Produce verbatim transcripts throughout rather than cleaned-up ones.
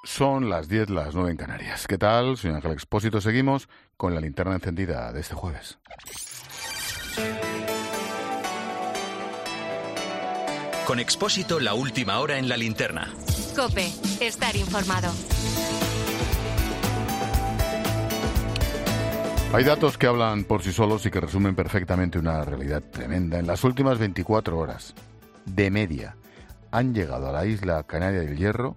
Son las diez, las nueve en Canarias. ¿Qué tal? Soy Ángel Expósito. Seguimos con la linterna encendida de este jueves. Con Expósito, la última hora en la linterna. COPE, estar informado. Hay datos que hablan por sí solos y que resumen perfectamente una realidad tremenda. En las últimas veinticuatro horas, de media, han llegado a la isla Canaria del Hierro,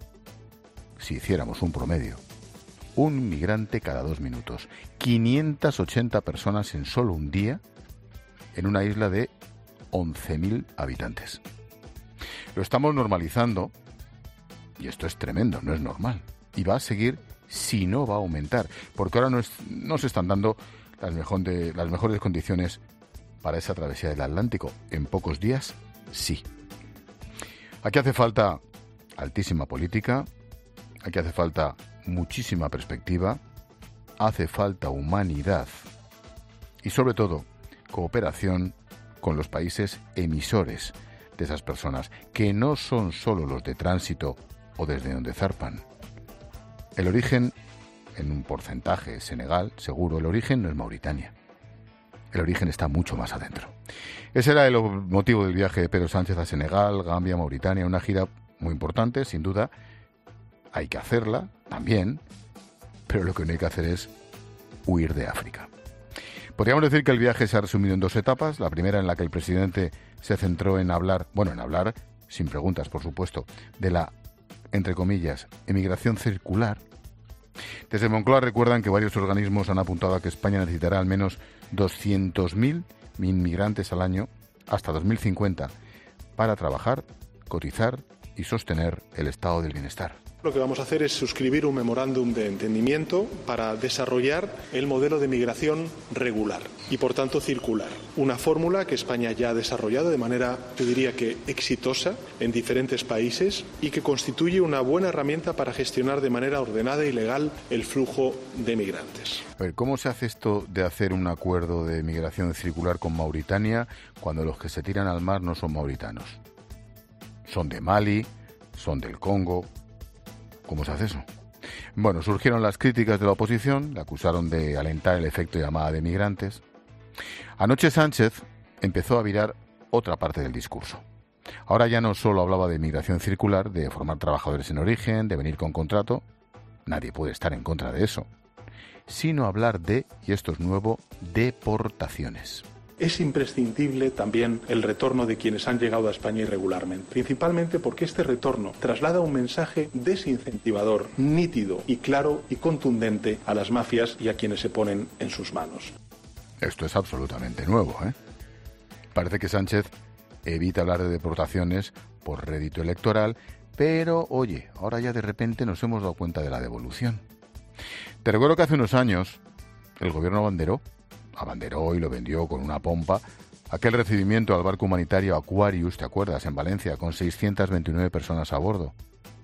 si hiciéramos un promedio, un migrante cada dos minutos. quinientas ochenta personas en solo un día en una isla de once mil habitantes. Lo estamos normalizando y esto es tremendo, no es normal. Y va a seguir si no va a aumentar, porque ahora no, es, no se están dando las, mejor de, las mejores condiciones para esa travesía del Atlántico. En pocos días, sí. Aquí hace falta altísima política. Aquí hace falta muchísima perspectiva, hace falta humanidad y, sobre todo, cooperación con los países emisores de esas personas, que no son solo los de tránsito o desde donde zarpan. El origen, en un porcentaje, Senegal, seguro, el origen no es Mauritania. El origen está mucho más adentro. Ese era el motivo del viaje de Pedro Sánchez a Senegal, Gambia, Mauritania, una gira muy importante, sin duda. Hay que hacerla, también, pero lo que no hay que hacer es huir de África. Podríamos decir que el viaje se ha resumido en dos etapas. La primera, en la que el presidente se centró en hablar, bueno, en hablar, sin preguntas, por supuesto, de la, entre comillas, emigración circular. Desde Moncloa recuerdan que varios organismos han apuntado a que España necesitará al menos doscientos mil inmigrantes al año hasta dos mil cincuenta para trabajar, cotizar y sostener el estado del bienestar. Lo que vamos a hacer es suscribir un memorándum de entendimiento para desarrollar el modelo de migración regular y, por tanto, circular. Una fórmula que España ya ha desarrollado de manera, yo diría que exitosa en diferentes países y que constituye una buena herramienta para gestionar de manera ordenada y legal el flujo de migrantes. A ver, ¿cómo se hace esto de hacer un acuerdo de migración circular con Mauritania cuando los que se tiran al mar no son mauritanos? Son de Mali, son del Congo. ¿Cómo se hace eso? Bueno, surgieron las críticas de la oposición, le acusaron de alentar el efecto llamada de migrantes. Anoche Sánchez empezó a virar otra parte del discurso. Ahora ya no solo hablaba de migración circular, de formar trabajadores en origen, de venir con contrato, nadie puede estar en contra de eso, sino hablar de, y esto es nuevo, deportaciones. Es imprescindible también el retorno de quienes han llegado a España irregularmente, principalmente porque este retorno traslada un mensaje desincentivador, nítido y claro y contundente a las mafias y a quienes se ponen en sus manos. Esto es absolutamente nuevo, ¿eh? Parece que Sánchez evita hablar de deportaciones por rédito electoral, pero, oye, ahora ya de repente nos hemos dado cuenta de la devolución. Te recuerdo que hace unos años el gobierno abanderó abanderó y lo vendió con una pompa aquel recibimiento al barco humanitario Aquarius, ¿te acuerdas?, en Valencia, con seiscientas veintinueve personas a bordo.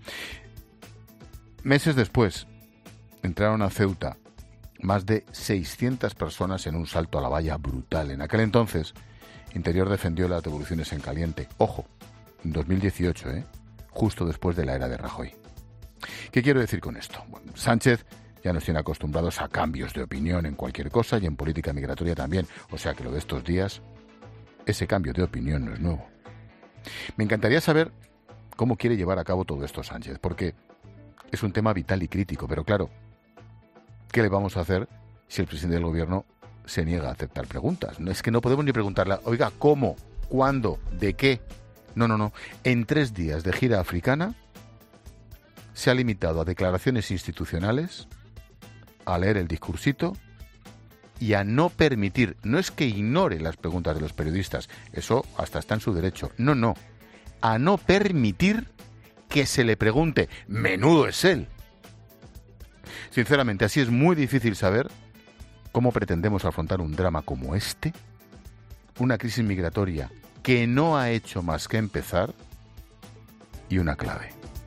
Meses después, entraron a Ceuta más de seiscientas personas en un salto a la valla brutal. En aquel entonces, Interior defendió las devoluciones en caliente. Ojo, en dos mil dieciocho, ¿eh? Justo después de la era de Rajoy. ¿Qué quiero decir con esto? Bueno, Sánchez ya nos tiene acostumbrados a cambios de opinión en cualquier cosa y en política migratoria también. O sea que lo de estos días, ese cambio de opinión no es nuevo. Me encantaría saber cómo quiere llevar a cabo todo esto Sánchez, porque es un tema vital y crítico. Pero claro, ¿qué le vamos a hacer si el presidente del gobierno se niega a aceptar preguntas? No es que no podemos ni preguntarle, oiga, ¿cómo? ¿Cuándo? ¿De qué? No, no, no. En tres días de gira africana se ha limitado a declaraciones institucionales, a leer el discursito y a no permitir, no es que ignore las preguntas de los periodistas, eso hasta está en su derecho, no, no, a no permitir que se le pregunte, menudo es él. Sinceramente, así es muy difícil saber cómo pretendemos afrontar un drama como este, una crisis migratoria que no ha hecho más que empezar, y una clave.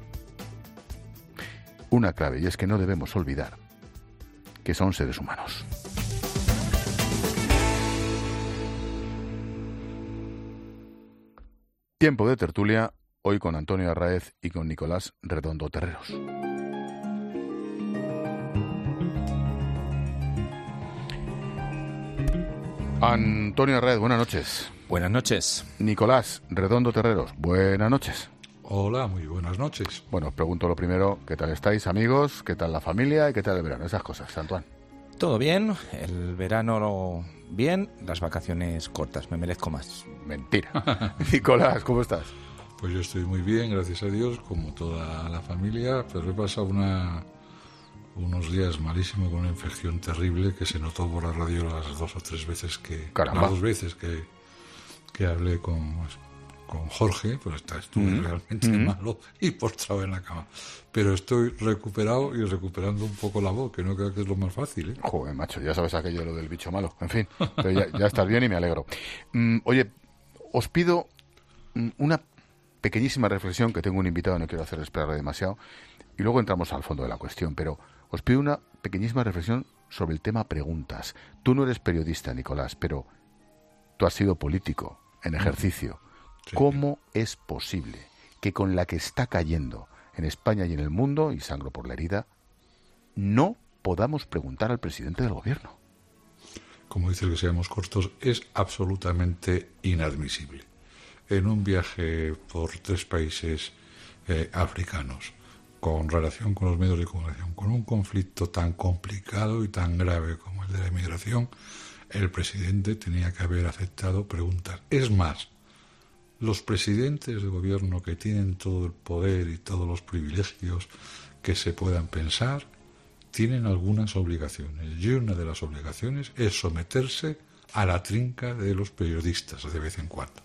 Una clave, y es que no debemos olvidar que son seres humanos. Tiempo de tertulia, hoy con Antonio Arraez y con Nicolás Redondo Terreros. Antonio Red, buenas noches. Buenas noches. Nicolás Redondo Terreros, buenas noches. Hola, muy buenas noches. Bueno, os pregunto lo primero, ¿qué tal estáis, amigos? ¿Qué tal la familia y qué tal el verano? Esas cosas, Antoine. Todo bien, el verano bien, las vacaciones cortas, me merezco más. Mentira. Nicolás, ¿cómo estás? Pues yo estoy muy bien, gracias a Dios, como toda la familia, pero he pasado una... unos días malísimos con una infección terrible que se notó por la radio las dos o tres veces que Caramba. las dos veces que, que hablé con, con Jorge, pues está, estuve mm-hmm. realmente mm-hmm. malo y postrado en la cama. Pero estoy recuperado y recuperando un poco la voz, que no creo que es lo más fácil, ¿eh? Joder, macho, ya sabes aquello de lo del bicho malo. En fin, pero ya, ya estás bien y me alegro. Mm, oye, os pido una pequeñísima reflexión, que tengo un invitado, no quiero hacer esperar demasiado, y luego entramos al fondo de la cuestión, pero os pido una pequeñísima reflexión sobre el tema preguntas. Tú no eres periodista, Nicolás, pero tú has sido político en ejercicio. Sí. ¿Cómo es posible que con la que está cayendo en España y en el mundo, y sangro por la herida, no podamos preguntar al presidente del gobierno? Como dices que seamos cortos, es absolutamente inadmisible. En un viaje por tres países eh, africanos, con relación con los medios de comunicación, con un conflicto tan complicado y tan grave como el de la inmigración, el presidente tenía que haber aceptado preguntas. Es más, los presidentes de gobierno que tienen todo el poder y todos los privilegios que se puedan pensar, tienen algunas obligaciones. Y una de las obligaciones es someterse a la trinca de los periodistas de vez en cuando.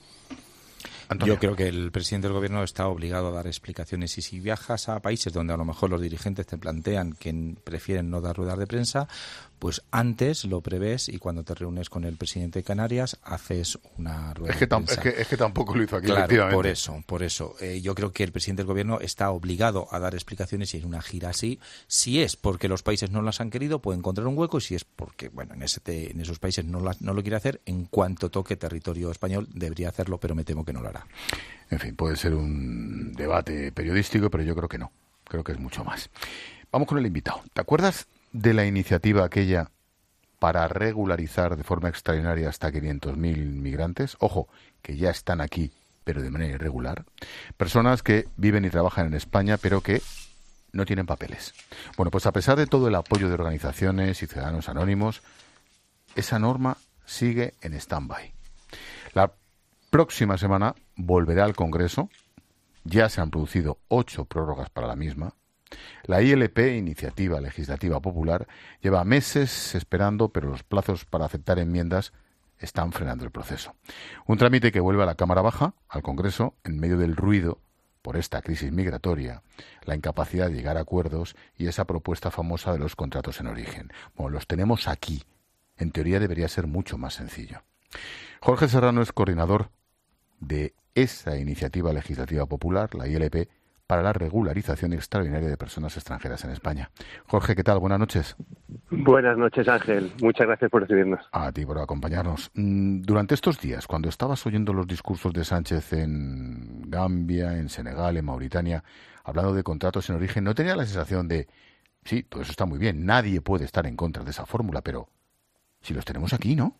Antonio. Yo creo que el presidente del gobierno está obligado a dar explicaciones, y si viajas a países donde a lo mejor los dirigentes te plantean que prefieren no dar ruedas de prensa, pues antes lo prevés y cuando te reúnes con el presidente de Canarias haces una rueda es que de prensa. Es que, es que tampoco lo hizo aquí, claro, efectivamente. por eso, por eso. Eh, yo creo que el presidente del gobierno está obligado a dar explicaciones, y en una gira así, si es porque los países no las han querido, puede encontrar un hueco, y si es porque, bueno, en, ese, en esos países no, las, no lo quiere hacer, en cuanto toque territorio español debería hacerlo, pero me temo que no lo hará. En fin, puede ser un debate periodístico, pero yo creo que no. Creo que es mucho más. Vamos con el invitado. ¿Te acuerdas de la iniciativa aquella para regularizar de forma extraordinaria hasta quinientos mil migrantes? Ojo, que ya están aquí, pero de manera irregular. Personas que viven y trabajan en España, pero que no tienen papeles. Bueno, pues a pesar de todo el apoyo de organizaciones y ciudadanos anónimos, esa norma sigue en stand-by. La próxima semana volverá al Congreso. Ya se han producido ocho prórrogas para la misma. La I L P, Iniciativa Legislativa Popular, lleva meses esperando, pero los plazos para aceptar enmiendas están frenando el proceso. Un trámite que vuelve a la Cámara Baja, al Congreso, en medio del ruido por esta crisis migratoria, la incapacidad de llegar a acuerdos y esa propuesta famosa de los contratos en origen. Bueno, los tenemos aquí. En teoría debería ser mucho más sencillo. Jorge Serrano es coordinador de esa Iniciativa Legislativa Popular, la I L P, para la regularización extraordinaria de personas extranjeras en España. Jorge, ¿qué tal? Buenas noches. Buenas noches, Ángel. Muchas gracias por recibirnos. A ti por acompañarnos. Durante estos días, cuando estabas oyendo los discursos de Sánchez en Gambia, en Senegal, en Mauritania, hablando de contratos en origen, ¿no tenía la sensación de, sí, todo eso está muy bien, nadie puede estar en contra de esa fórmula, pero si los tenemos aquí, ¿no?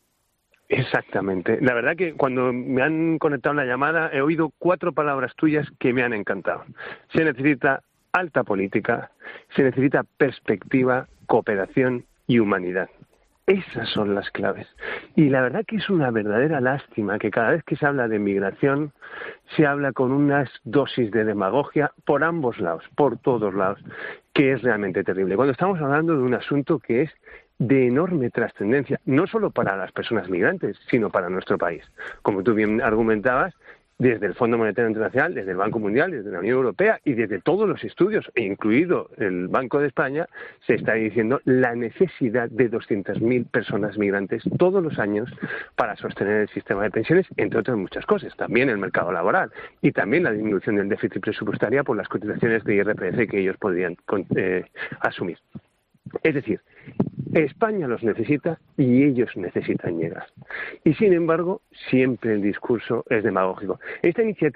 Exactamente. La verdad que cuando me han conectado la llamada he oído cuatro palabras tuyas que me han encantado. Se necesita alta política, se necesita perspectiva, cooperación y humanidad. Esas son las claves. Y la verdad que es una verdadera lástima que cada vez que se habla de migración se habla con unas dosis de demagogia por ambos lados, por todos lados, que es realmente terrible. Cuando estamos hablando de un asunto que es de enorme trascendencia, no solo para las personas migrantes, sino para nuestro país. Como tú bien argumentabas, desde el Fondo Monetario Internacional, desde el Banco Mundial, desde la Unión Europea y desde todos los estudios, e incluido el Banco de España, se está diciendo la necesidad de doscientas mil personas migrantes todos los años para sostener el sistema de pensiones, entre otras muchas cosas, también el mercado laboral y también la disminución del déficit presupuestario por las cotizaciones de I R P F que ellos podrían eh, asumir. Es decir, España los necesita y ellos necesitan llegar. Y sin embargo, siempre el discurso es demagógico. Esta iniciativa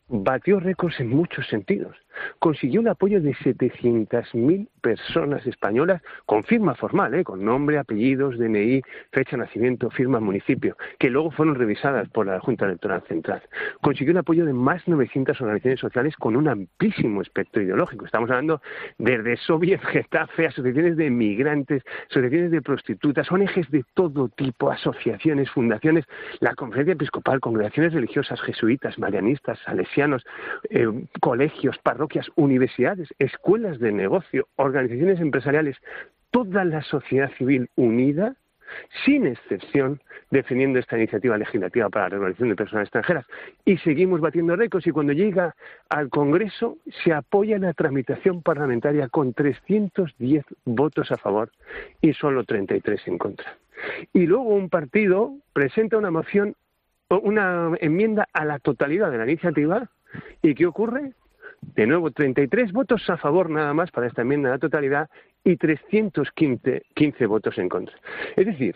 batió récords en muchos sentidos. Consiguió el apoyo de setecientas mil personas españolas con firma formal, ¿eh? Con nombre, apellidos, D N I, fecha de nacimiento, firma, municipio, que luego fueron revisadas por la Junta Electoral Central. Consiguió el apoyo de más de novecientas organizaciones sociales con un amplísimo espectro ideológico. Estamos hablando desde Soviet, Getafe, asociaciones de migrantes, asociaciones de prostitutas, O N Ges de todo tipo, asociaciones, fundaciones, la Conferencia Episcopal, congregaciones religiosas, jesuitas, marianistas, salesianos, eh, colegios, parroquias, universidades, escuelas de negocio, organizaciones empresariales, toda la sociedad civil unida, sin excepción, defendiendo esta iniciativa legislativa para la regulación de personas extranjeras. Y seguimos batiendo récords, y cuando llega al Congreso se apoya la tramitación parlamentaria con trescientos diez votos a favor y solo treinta y tres en contra. Y luego un partido presenta una moción, una enmienda a la totalidad de la iniciativa, ¿y qué ocurre? De nuevo, treinta y tres votos a favor nada más para esta enmienda a la totalidad y trescientos quince votos en contra. Es decir,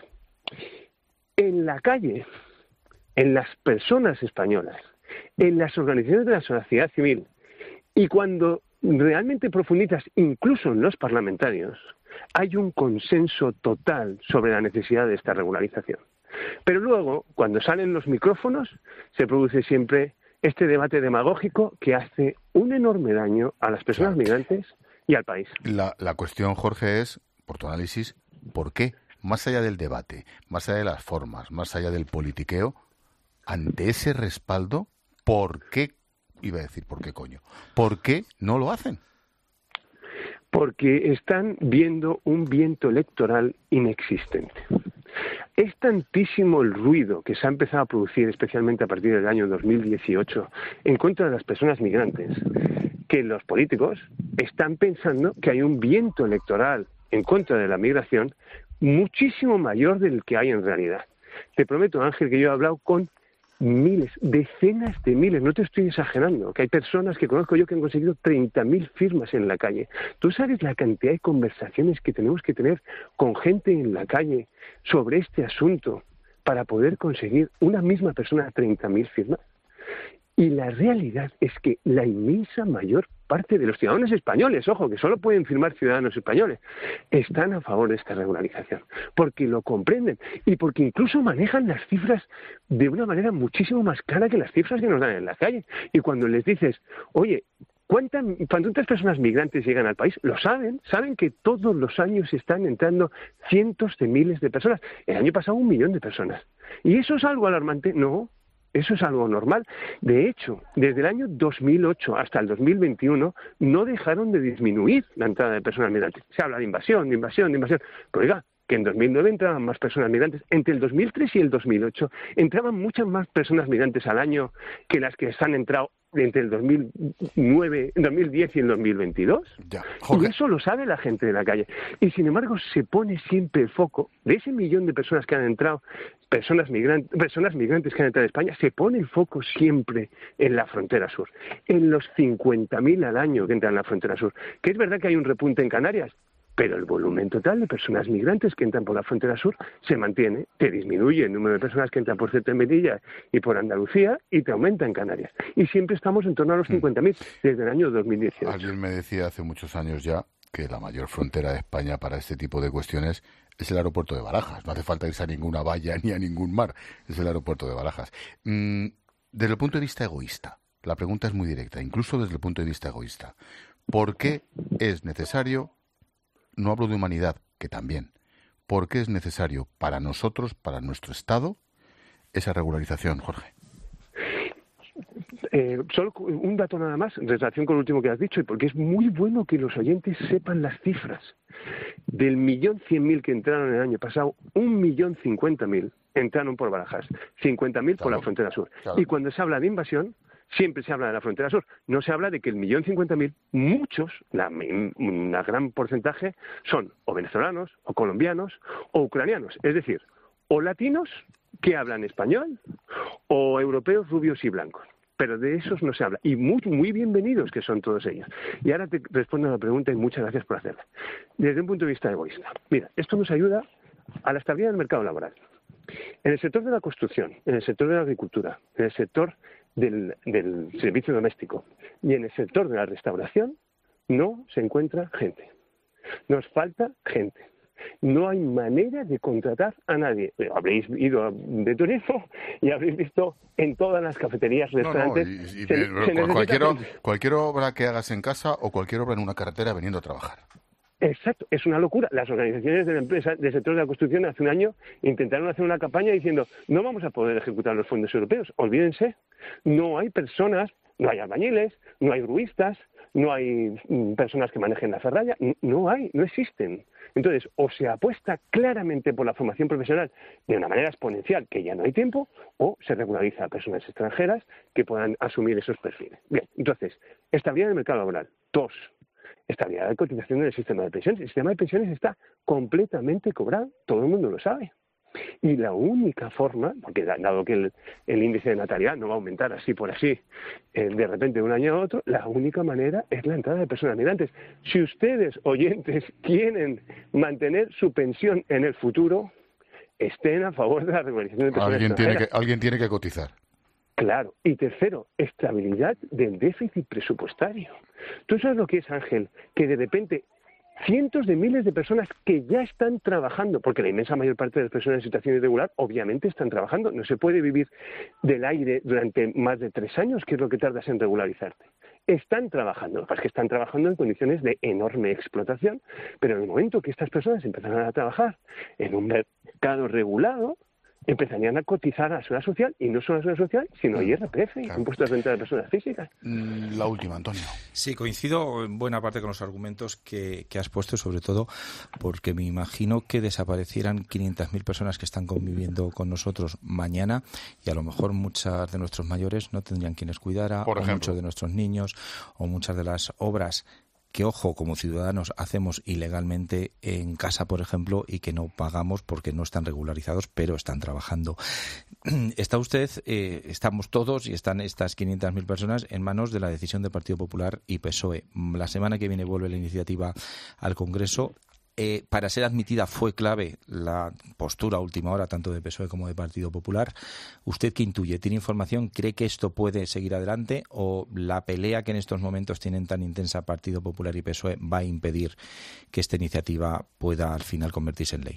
en la calle, en las personas españolas, en las organizaciones de la sociedad civil, y cuando realmente profundizas incluso en los parlamentarios, hay un consenso total sobre la necesidad de esta regularización. Pero luego, cuando salen los micrófonos, se produce siempre este debate demagógico que hace un enorme daño a las personas claro. migrantes y al país. La, la cuestión, Jorge, es, por tu análisis, ¿por qué? Más allá del debate, más allá de las formas, más allá del politiqueo, ante ese respaldo, ¿por qué? Iba a decir, ¿por qué coño? ¿Por qué no lo hacen? Porque están viendo un viento electoral inexistente. Es tantísimo el ruido que se ha empezado a producir, especialmente a partir del año dos mil dieciocho, en contra de las personas migrantes, que los políticos están pensando que hay un viento electoral en contra de la migración muchísimo mayor del que hay en realidad. Te prometo, Ángel, que yo he hablado con miles, decenas de miles, no te estoy exagerando, que hay personas que conozco yo que han conseguido treinta mil firmas en la calle. ¿Tú sabes la cantidad de conversaciones que tenemos que tener con gente en la calle sobre este asunto para poder conseguir una misma persona treinta mil firmas? Y la realidad es que la inmensa mayor parte de los ciudadanos españoles, ojo, que solo pueden firmar ciudadanos españoles, están a favor de esta regularización, porque lo comprenden y porque incluso manejan las cifras de una manera muchísimo más clara que las cifras que nos dan en la calle. Y cuando les dices, oye, ¿cuántas, ¿cuántas personas migrantes llegan al país? Lo saben, saben que todos los años están entrando cientos de miles de personas. El año pasado un millón de personas. ¿Y eso es algo alarmante? No. Eso es algo normal. De hecho, desde el año dos mil ocho hasta el dos mil veintiuno no dejaron de disminuir la entrada de personas migrantes. Se habla de invasión, de invasión, de invasión. Pero oiga, que en dos mil nueve entraban más personas migrantes. Entre el dos mil tres y el dos mil ocho entraban muchas más personas migrantes al año que las que se han entrado entre el dos mil nueve, dos mil diez y el dos mil veintidós. Ya, y eso lo sabe la gente de la calle. Y sin embargo se pone siempre el foco de ese millón de personas que han entrado, personas migrantes, personas migrantes que han entrado a España, se pone el foco siempre en la frontera sur, en los cincuenta mil al año que entran en la frontera sur. Que es verdad que hay un repunte en Canarias, pero el volumen total de personas migrantes que entran por la frontera sur se mantiene, te disminuye el número de personas que entran por Ceuta y Melilla y por Andalucía y te aumenta en Canarias. Y siempre estamos en torno a los cincuenta mil desde el año dos mil dieciocho. Alguien me decía hace muchos años ya que la mayor frontera de España para este tipo de cuestiones es el aeropuerto de Barajas. No hace falta irse a ninguna valla ni a ningún mar, es el aeropuerto de Barajas. Mm, desde el punto de vista egoísta, la pregunta es muy directa, incluso desde el punto de vista egoísta. ¿Por qué es necesario, no hablo de humanidad, que también, por qué es necesario para nosotros, para nuestro Estado, esa regularización, Jorge? Eh, solo un dato nada más en relación con lo último que has dicho, y porque es muy bueno que los oyentes sepan las cifras. Del millón cien mil que entraron el año pasado, un millón cincuenta mil entraron por Barajas, cincuenta mil por claro, la frontera sur. Claro. Y cuando se habla de invasión, siempre se habla de la frontera sur. No se habla de que el millón cincuenta mil, muchos, la, una gran porcentaje, son o venezolanos, o colombianos, o ucranianos. Es decir, o latinos que hablan español, o europeos rubios y blancos. Pero de esos no se habla. Y muy, muy bienvenidos que son todos ellos. Y ahora te respondo a la pregunta y muchas gracias por hacerla. Desde un punto de vista egoísta. Mira, esto nos ayuda a la estabilidad del mercado laboral. En el sector de la construcción, en el sector de la agricultura, en el sector del, del servicio doméstico y en el sector de la restauración no se encuentra gente. Nos falta gente. No hay manera de contratar a nadie. Habréis ido de turismo y habréis visto en todas las cafeterías, restaurantes... No, no, y, y, se, se cualquier, cualquier obra que hagas en casa o cualquier obra en una carretera veniendo a trabajar. Exacto, es una locura. Las organizaciones de la empresa del sector de la construcción hace un año intentaron hacer una campaña diciendo no vamos a poder ejecutar los fondos europeos, olvídense, no hay personas, no hay albañiles, no hay gruistas, no hay personas que manejen la ferralla, no hay, no existen. Entonces, o se apuesta claramente por la formación profesional de una manera exponencial, que ya no hay tiempo, o se regulariza a personas extranjeras que puedan asumir esos perfiles. Bien, entonces, estabilidad del mercado laboral. Dos, estabilidad de cotización del sistema de pensiones. El sistema de pensiones está completamente cobrado, todo el mundo lo sabe. Y la única forma, porque dado que el, el índice de natalidad no va a aumentar así por así, eh, de repente de un año a otro, la única manera es la entrada de personas migrantes. Si ustedes, oyentes, quieren mantener su pensión en el futuro, estén a favor de la regularización de personas alguien extranjeras. Tiene que, alguien tiene que cotizar. Claro. Y tercero, estabilidad del déficit presupuestario. ¿Tú sabes lo que es, Ángel? Que de repente cientos de miles de personas que ya están trabajando, porque la inmensa mayor parte de las personas en situación irregular obviamente están trabajando. No se puede vivir del aire durante más de tres años, que es lo que tardas en regularizarte. Están trabajando, lo que pasa es que están trabajando en condiciones de enorme explotación, pero en el momento que estas personas empezaran a trabajar en un mercado regulado, empezarían a cotizar a la seguridad social, y no solo a la seguridad social, sino a I R P F, claro. Impuestos de renta de personas físicas. La última, Antonio. Sí, coincido en buena parte con los argumentos que, que has puesto, sobre todo porque me imagino que desaparecieran quinientas mil personas que están conviviendo con nosotros mañana, y a lo mejor muchas de nuestros mayores no tendrían quienes cuidara, o muchos de nuestros niños, o muchas de las obras que, ojo, como ciudadanos hacemos ilegalmente en casa, por ejemplo, y que no pagamos porque no están regularizados, pero están trabajando. Está usted, eh, estamos todos, y están estas quinientas mil personas en manos de la decisión del Partido Popular y P S O E. La semana que viene vuelve la iniciativa al Congreso. Eh, para ser admitida fue clave la postura a última hora tanto de P S O E como de Partido Popular. ¿Usted qué intuye? ¿Tiene información? ¿Cree que esto puede seguir adelante, o la pelea que en estos momentos tienen tan intensa Partido Popular y P S O E va a impedir que esta iniciativa pueda al final convertirse en ley?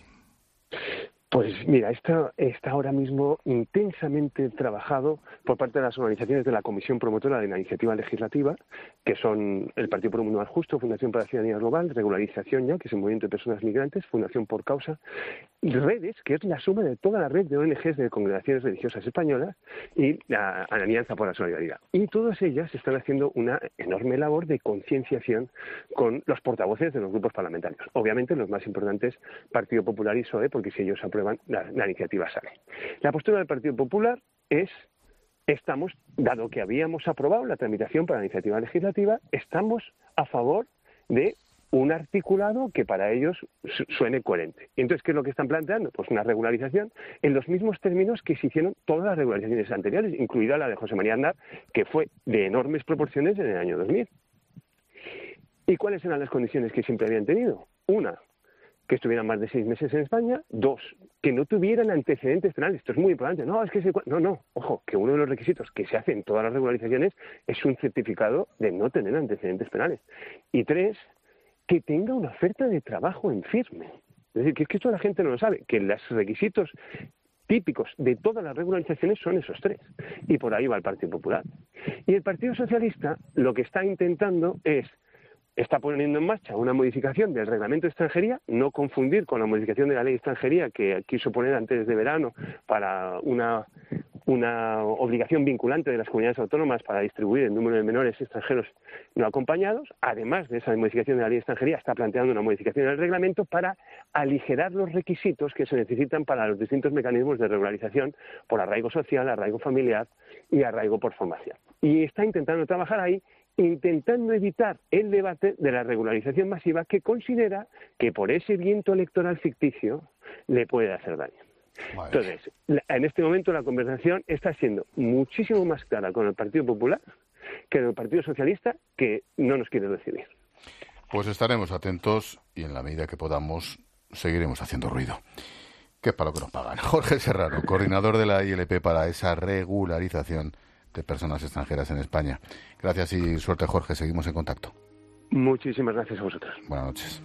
Pues mira, está, está ahora mismo intensamente trabajado por parte de las organizaciones de la Comisión Promotora de la Iniciativa Legislativa, que son el Partido por un Mundo Más Justo, Fundación para la Ciudadanía Global, Regularización Ya, que es el Movimiento de Personas Migrantes, Fundación Por Causa, y Redes, que es la suma de toda la red de O N Ges de congregaciones religiosas españolas, y la Alianza por la Solidaridad. Y todas ellas están haciendo una enorme labor de concienciación con los portavoces de los grupos parlamentarios. Obviamente los más importantes, Partido Popular y P S O E, porque si ellos aprueban La, la iniciativa sale. La postura del Partido Popular es, estamos, dado que habíamos aprobado la tramitación para la iniciativa legislativa, estamos a favor de un articulado que para ellos suene coherente. Y entonces, ¿qué es lo que están planteando? Pues una regularización en los mismos términos que se hicieron todas las regularizaciones anteriores, incluida la de José María Aznar, que fue de enormes proporciones en el año dos mil. ¿Y cuáles eran las condiciones que siempre habían tenido? Una, que estuvieran más de seis meses en España. Dos, que no tuvieran antecedentes penales. Esto es muy importante. No, es que se... no, no. Ojo, que uno de los requisitos que se hacen en todas las regularizaciones es un certificado de no tener antecedentes penales. Y tres, que tenga una oferta de trabajo en firme. Es decir, que es que esto la gente no lo sabe, que los requisitos típicos de todas las regularizaciones son esos tres. Y por ahí va el Partido Popular. Y el Partido Socialista lo que está intentando es está poniendo en marcha una modificación del reglamento de extranjería, no confundir con la modificación de la ley de extranjería que quiso poner antes de verano para una, una obligación vinculante de las comunidades autónomas para distribuir el número de menores extranjeros no acompañados. Además de esa modificación de la ley de extranjería, está planteando una modificación del reglamento para aligerar los requisitos que se necesitan para los distintos mecanismos de regularización por arraigo social, arraigo familiar y arraigo por formación. Y está intentando trabajar ahí, intentando evitar el debate de la regularización masiva, que considera que por ese viento electoral ficticio le puede hacer daño. Vale. Entonces, en este momento la conversación está siendo muchísimo más clara con el Partido Popular que con el Partido Socialista, que no nos quiere recibir. Pues estaremos atentos y en la medida que podamos seguiremos haciendo ruido. Que es para lo que nos pagan. Jorge Serrano, coordinador de la I L P para esa regularización, de personas extranjeras en España. Gracias y suerte, Jorge. Seguimos en contacto. Muchísimas gracias a vosotros. Buenas noches.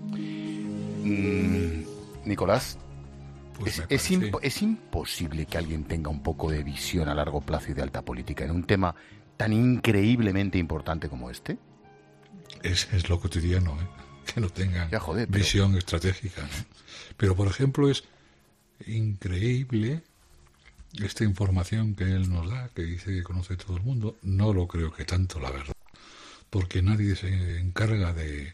Mm, Nicolás, pues es, es, imp- es imposible que alguien tenga un poco de visión a largo plazo y de alta política en un tema tan increíblemente importante como este. Es, es lo cotidiano, ¿eh? Que no tengan ya, joder, pero... visión estratégica, ¿no? Pero, por ejemplo, es increíble esta información que él nos da, que dice que conoce todo el mundo. No lo creo que tanto, la verdad, porque nadie se encarga de,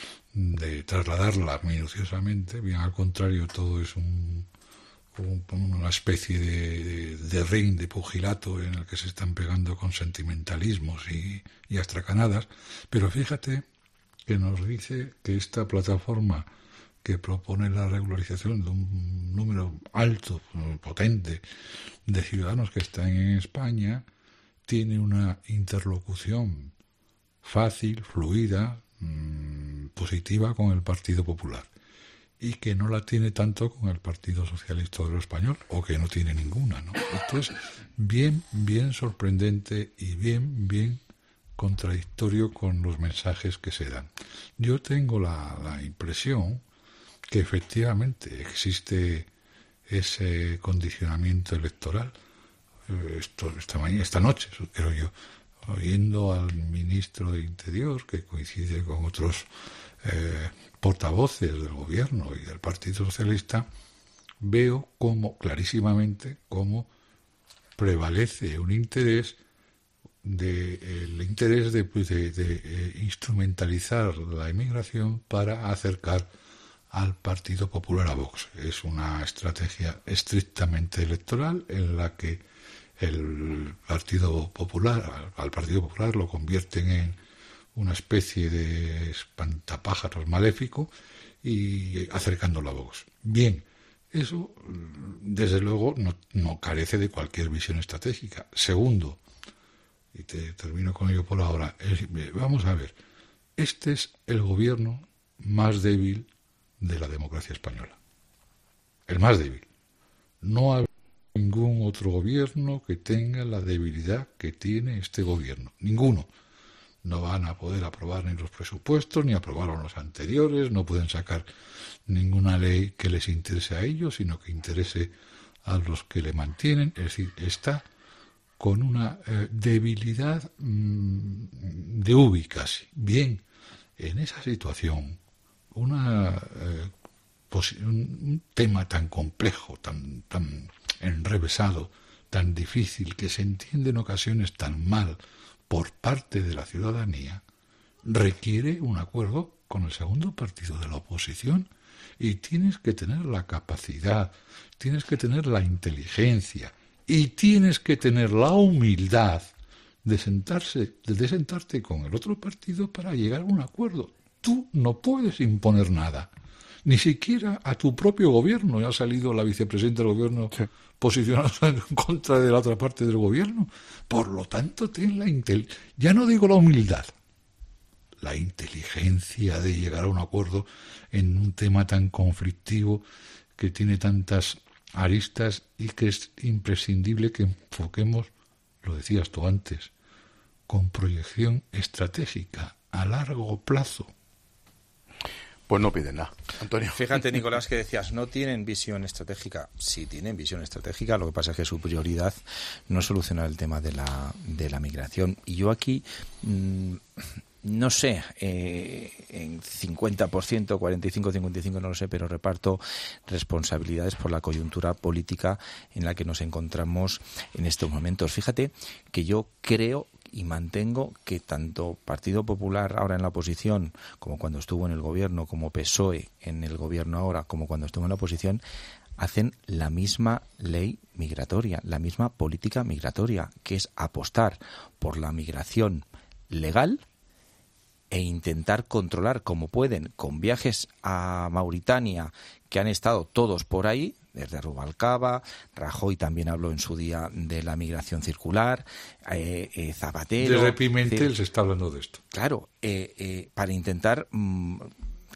de trasladarla minuciosamente. Bien al contrario, todo es un, un, una especie de, de, de ring, de pugilato en el que se están pegando con sentimentalismos y, y astracanadas. Pero fíjate que nos dice que esta plataforma que propone la regularización de un número alto, potente, de ciudadanos que están en España, tiene una interlocución fácil, fluida, mmm, positiva con el Partido Popular, y que no la tiene tanto con el Partido Socialista Obrero Español, o que no tiene ninguna, ¿no? Esto es bien, bien sorprendente y bien, bien contradictorio con los mensajes que se dan. Yo tengo la, la impresión que efectivamente existe ese condicionamiento electoral. Esto, esta mañana, esta noche, creo yo, oyendo al ministro de Interior, que coincide con otros eh, portavoces del gobierno y del Partido Socialista, veo como clarísimamente cómo prevalece un interés de el interés de, de, de eh, instrumentalizar la inmigración para acercar al Partido Popular a Vox. Es una estrategia estrictamente electoral en la que el Partido Popular, al Partido Popular lo convierten en una especie de espantapájaros maléfico y acercándolo a Vox. Bien, eso desde luego no, no carece de cualquier visión estratégica. Segundo, y te termino con ello por ahora, es, vamos a ver, este es el gobierno más débil de la democracia española. El más débil. No ha ningún otro gobierno que tenga la debilidad que tiene este gobierno. Ninguno. No van a poder aprobar ni los presupuestos, ni aprobaron los anteriores, no pueden sacar ninguna ley que les interese a ellos, sino que interese a los que le mantienen. Es decir, está con una eh, debilidad mmm, de ubi casi. Bien, en esa situación, una eh, posi- un, un tema tan complejo, tan, tan enrevesado, tan difícil, que se entiende en ocasiones tan mal por parte de la ciudadanía, requiere un acuerdo con el segundo partido de la oposición, y tienes que tener la capacidad, tienes que tener la inteligencia y tienes que tener la humildad de sentarse, de sentarte con el otro partido para llegar a un acuerdo. Tú no puedes imponer nada, ni siquiera a tu propio gobierno. Ya ha salido la vicepresidenta del gobierno sí. posicionándose en contra de la otra parte del gobierno. Por lo tanto, ten la intel- ya no digo la humildad, la inteligencia de llegar a un acuerdo en un tema tan conflictivo, que tiene tantas aristas y que es imprescindible que enfoquemos, lo decías tú antes, con proyección estratégica a largo plazo. Pues no piden nada, Antonio. Fíjate, Nicolás, que decías, no tienen visión estratégica. Sí tienen visión estratégica, lo que pasa es que su prioridad no es solucionar el tema de la, de la migración. Y yo aquí, mmm, no sé, eh, en cincuenta por ciento, cuarenta y cinco, cincuenta y cinco, no lo sé, pero reparto responsabilidades por la coyuntura política en la que nos encontramos en estos momentos. Fíjate que yo creo y mantengo que tanto Partido Popular ahora en la oposición, como cuando estuvo en el gobierno, como P S O E en el gobierno ahora, como cuando estuvo en la oposición, hacen la misma ley migratoria, la misma política migratoria, que es apostar por la migración legal e intentar controlar como pueden, con viajes a Mauritania, que han estado todos por ahí, desde Rubalcaba, Rajoy también habló en su día de la migración circular, eh, eh, Zapatero... Desde Pimentel se está hablando de esto. Claro, eh, eh, para intentar mmm,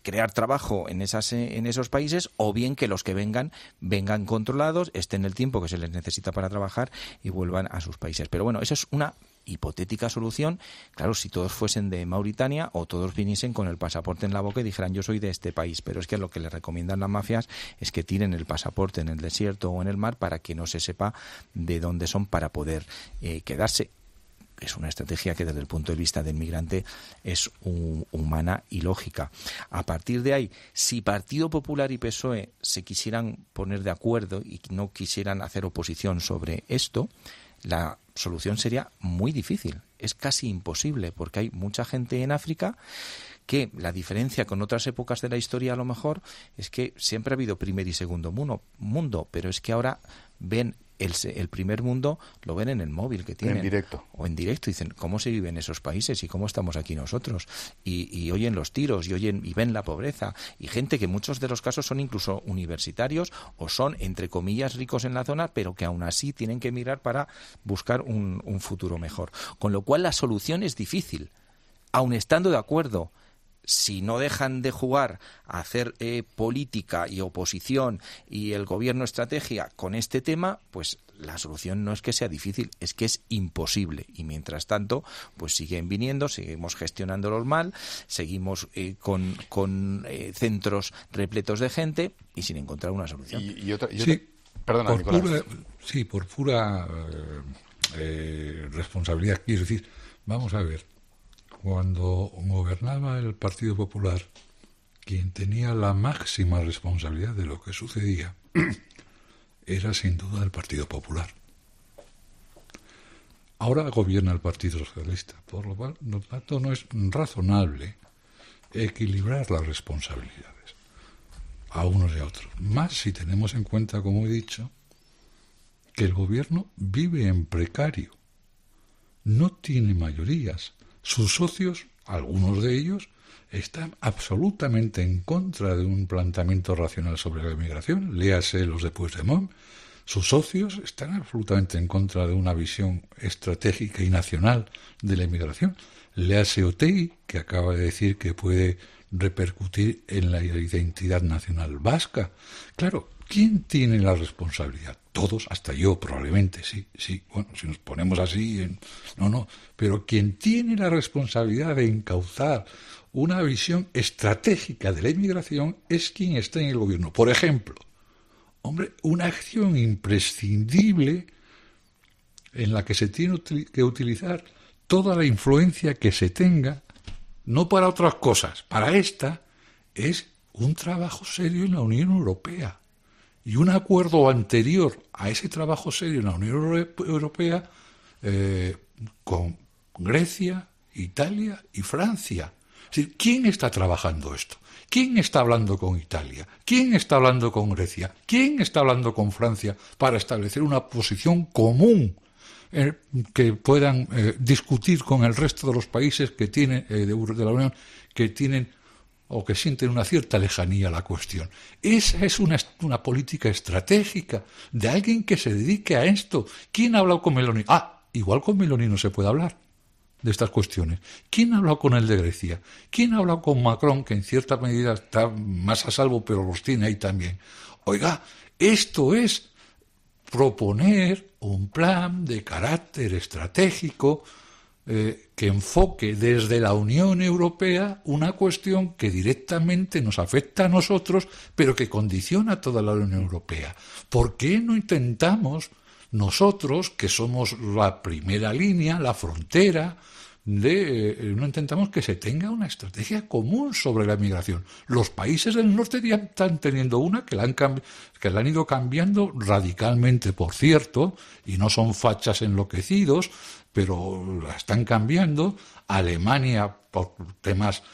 crear trabajo en esas en esos países, o bien que los que vengan vengan controlados, estén el tiempo que se les necesita para trabajar y vuelvan a sus países. Pero bueno, eso es una hipotética solución, claro, si todos fuesen de Mauritania o todos viniesen con el pasaporte en la boca y dijeran yo soy de este país, pero es que lo que le recomiendan las mafias es que tiren el pasaporte en el desierto o en el mar para que no se sepa de dónde son para poder eh, quedarse. Es una estrategia que desde el punto de vista del migrante es un, humana y lógica. A partir de ahí, si Partido Popular y P S O E se quisieran poner de acuerdo y no quisieran hacer oposición sobre esto, la solución sería muy difícil, es casi imposible, porque hay mucha gente en África que la diferencia con otras épocas de la historia a lo mejor es que siempre ha habido primer y segundo mundo, mundo pero es que ahora ven el, el primer mundo, lo ven en el móvil que tienen. En directo. O en directo, dicen cómo se vive en esos países y cómo estamos aquí nosotros. Y, y oyen los tiros y oyen y ven la pobreza. Y gente que en muchos de los casos son incluso universitarios o son, entre comillas, ricos en la zona, pero que aún así tienen que mirar para buscar un, un futuro mejor. Con lo cual la solución es difícil. Aun estando de acuerdo, si no dejan de jugar a hacer eh, política y oposición y el gobierno estrategia con este tema, pues la solución no es que sea difícil, es que es imposible. Y mientras tanto, pues siguen viniendo, seguimos gestionándolos mal, seguimos eh, con, con eh, centros repletos de gente y sin encontrar una solución. Y, y otra, y otra... Sí, Perdona, por Nicolás. Pura, sí, por pura eh, eh, responsabilidad, quiero decir, vamos a ver. Cuando gobernaba el Partido Popular, quien tenía la máxima responsabilidad de lo que sucedía era sin duda el Partido Popular. Ahora gobierna el Partido Socialista, por lo cual, por lo tanto, no es razonable equilibrar las responsabilidades a unos y a otros. Más si tenemos en cuenta, como he dicho, que el gobierno vive en precario, no tiene mayorías. Sus socios, algunos de ellos, están absolutamente en contra de un planteamiento racional sobre la inmigración, léase los de Puigdemont. Sus socios están absolutamente en contra de una visión estratégica y nacional de la inmigración. Léase Otegi, que acaba de decir que puede repercutir en la identidad nacional vasca. Claro, ¿quién tiene la responsabilidad? Todos, hasta yo probablemente, sí, sí. Bueno, si nos ponemos así, en... no, no. Pero quien tiene la responsabilidad de encauzar una visión estratégica de la inmigración es quien está en el gobierno. Por ejemplo, hombre, una acción imprescindible en la que se tiene que utilizar toda la influencia que se tenga, no para otras cosas, para esta, es un trabajo serio en la Unión Europea. Y un acuerdo anterior a ese trabajo serio en la Unión Europea eh, con Grecia, Italia y Francia. Es decir, ¿quién está trabajando esto? ¿Quién está hablando con Italia? ¿Quién está hablando con Grecia? ¿Quién está hablando con Francia para establecer una posición común eh, que puedan eh, discutir con el resto de los países que tienen eh, de, de la Unión que tienen o que sienten una cierta lejanía a la cuestión? Esa es una, una política estratégica de alguien que se dedique a esto. ¿Quién ha hablado con Meloni? Ah, igual con Meloni no se puede hablar de estas cuestiones. ¿Quién ha hablado con el de Grecia? ¿Quién ha hablado con Macron, que en cierta medida está más a salvo, pero los tiene ahí también? Oiga, esto es proponer un plan de carácter estratégico Eh, que enfoque desde la Unión Europea una cuestión que directamente nos afecta a nosotros, pero que condiciona a toda la Unión Europea. ¿Por qué no intentamos nosotros, que somos la primera línea, la frontera, de, eh, no intentamos que se tenga una estrategia común sobre la migración? Los países del norte ya están teniendo una que la han, cambi- que la han ido cambiando radicalmente, por cierto, y no son fachas enloquecidos, pero la están cambiando. Alemania, por temas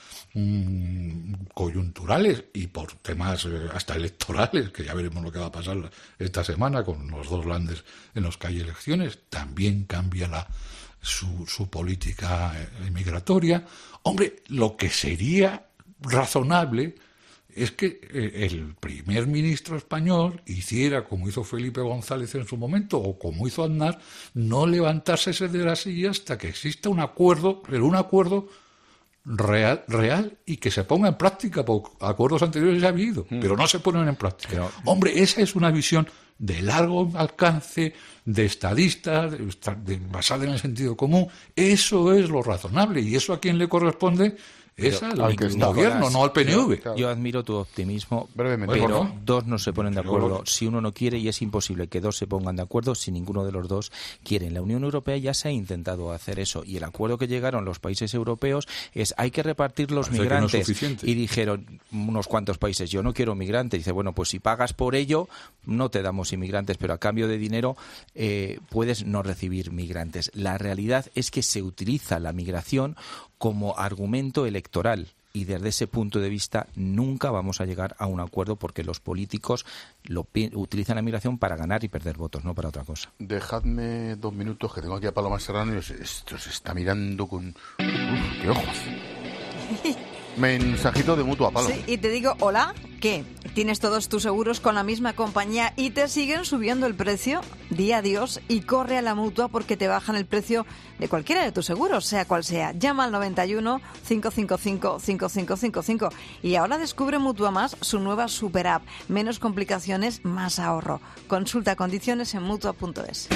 mmm, coyunturales y por temas eh, hasta electorales, que ya veremos lo que va a pasar esta semana con los dos landes en los que hay elecciones, también cambia la, su, su política eh, migratoria. Hombre, lo que sería razonable es que eh, el primer ministro español hiciera como hizo Felipe González en su momento o como hizo Aznar, no levantarse de la silla hasta que exista un acuerdo, pero un acuerdo real, real y que se ponga en práctica, porque acuerdos anteriores ya ha habido, mm. pero no se ponen en práctica. Pero, hombre, esa es una visión de largo alcance, de estadista, de, de, basada en el sentido común. Eso es lo razonable, y eso a quien le corresponde es al, al gobierno, no al P N V. Yo, claro. yo admiro tu optimismo, brevemente, pero ¿no? dos no se ponen de acuerdo si uno no quiere, y es imposible que dos se pongan de acuerdo si ninguno de los dos quiere. En la Unión Europea ya se ha intentado hacer eso, y el acuerdo que llegaron los países europeos es hay que repartir los Parece migrantes. No y dijeron unos cuantos países, yo no quiero migrantes. Dice, bueno, pues si pagas por ello, no te damos inmigrantes, pero a cambio de dinero eh, puedes no recibir migrantes. La realidad es que se utiliza la migración como argumento electoral, y desde ese punto de vista nunca vamos a llegar a un acuerdo, porque los políticos lo utilizan la migración para ganar y perder votos, no para otra cosa. Dejadme dos minutos, que tengo aquí a Paloma Serrano y esto se está mirando con... ¡Uf, qué ojos! Mensajito de Mutua, Palo. Sí, y te digo, hola, ¿qué? ¿Tienes todos tus seguros con la misma compañía y te siguen subiendo el precio? Di adiós y corre a la Mutua, porque te bajan el precio de cualquiera de tus seguros, sea cual sea. Llama al noventa y uno, cinco cinco cinco, cinco cinco cinco cinco. Y ahora descubre Mutua Más, su nueva super app. Menos complicaciones, más ahorro. Consulta condiciones en mutua punto es.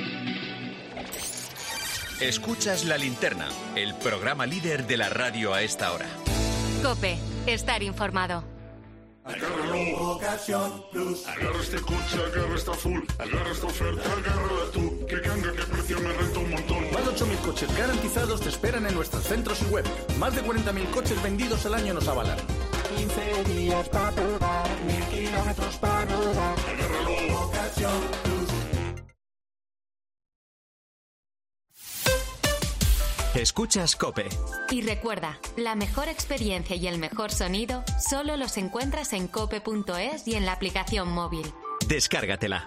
Escuchas La Linterna, el programa líder de la radio a esta hora. COPE, estar informado. Agárralo, Ocasión Plus. Agarra este coche, agarra esta full. Agarra esta oferta, agárrala tú. Que ganga, que precio, me renta un montón. Más de ocho mil coches garantizados te esperan en nuestros centros y web. Más de cuarenta mil coches vendidos al año nos avalan. quince días para probar, mil kilómetros para rodar. Agárralo, Ocasión Plus. Escuchas COPE. Y recuerda, la mejor experiencia y el mejor sonido solo los encuentras en cope punto es y en la aplicación móvil. Descárgatela.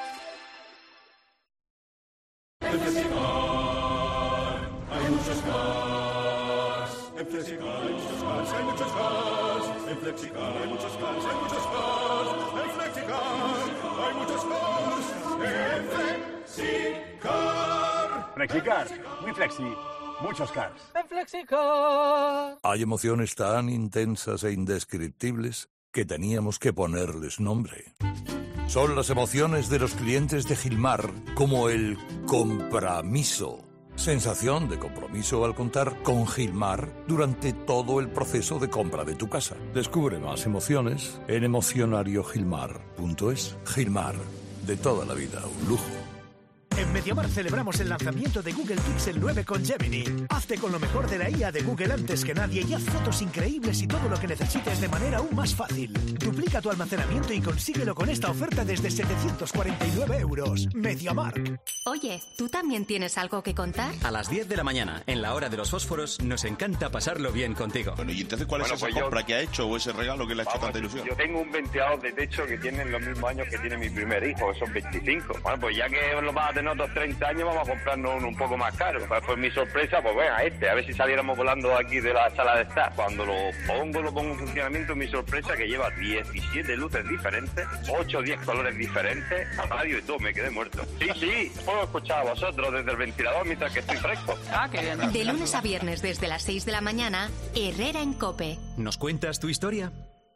En Flexicar hay muchos cars. En Flexicar hay muchos cars, hay muchos cars. En Flexicar hay muchos cars, hay muchos cars. En Flexicar hay muchos cars. En Flexicar. Flexicar, muy flexi. Muchos cars. En Flexicar. Hay emociones tan intensas e indescriptibles que teníamos que ponerles nombre. Son las emociones de los clientes de Gilmar, como el compromiso. Sensación de compromiso al contar con Gilmar durante todo el proceso de compra de tu casa. Descubre más emociones en emocionario gilmar punto es. Gilmar, de toda la vida, un lujo. En MediaMarkt celebramos el lanzamiento de Google Pixel nueve con Gemini. Hazte con lo mejor de la I A de Google antes que nadie y haz fotos increíbles y todo lo que necesites de manera aún más fácil. Duplica tu almacenamiento y consíguelo con esta oferta desde setecientos cuarenta y nueve euros. MediaMarkt. Oye, ¿tú también tienes algo que contar? A las diez de la mañana, en la hora de los fósforos, nos encanta pasarlo bien contigo. Bueno, ¿y entonces cuál bueno, es esa pues compra yo... que ha hecho o ese regalo que le ha hecho tanta ilusión? Yo tengo un ventilador de techo que tiene los mismos años que tiene mi primer hijo, esos veinticinco. Bueno, pues ya que lo vas a tener otros treinta años, vamos a comprarnos uno un poco más caro. Pues, pues mi sorpresa, pues bueno, este, a ver si saliéramos volando aquí de la sala de estar. Cuando lo pongo, lo pongo en funcionamiento, mi sorpresa que lleva diecisiete luces diferentes, ocho o diez colores diferentes, radio y todo, me quedé muerto. Sí, sí, puedo escuchar a vosotros desde el ventilador mientras que estoy fresco. Ah, qué bien. De lunes a viernes desde las seis de la mañana, Herrera en COPE. ¿Nos cuentas tu historia?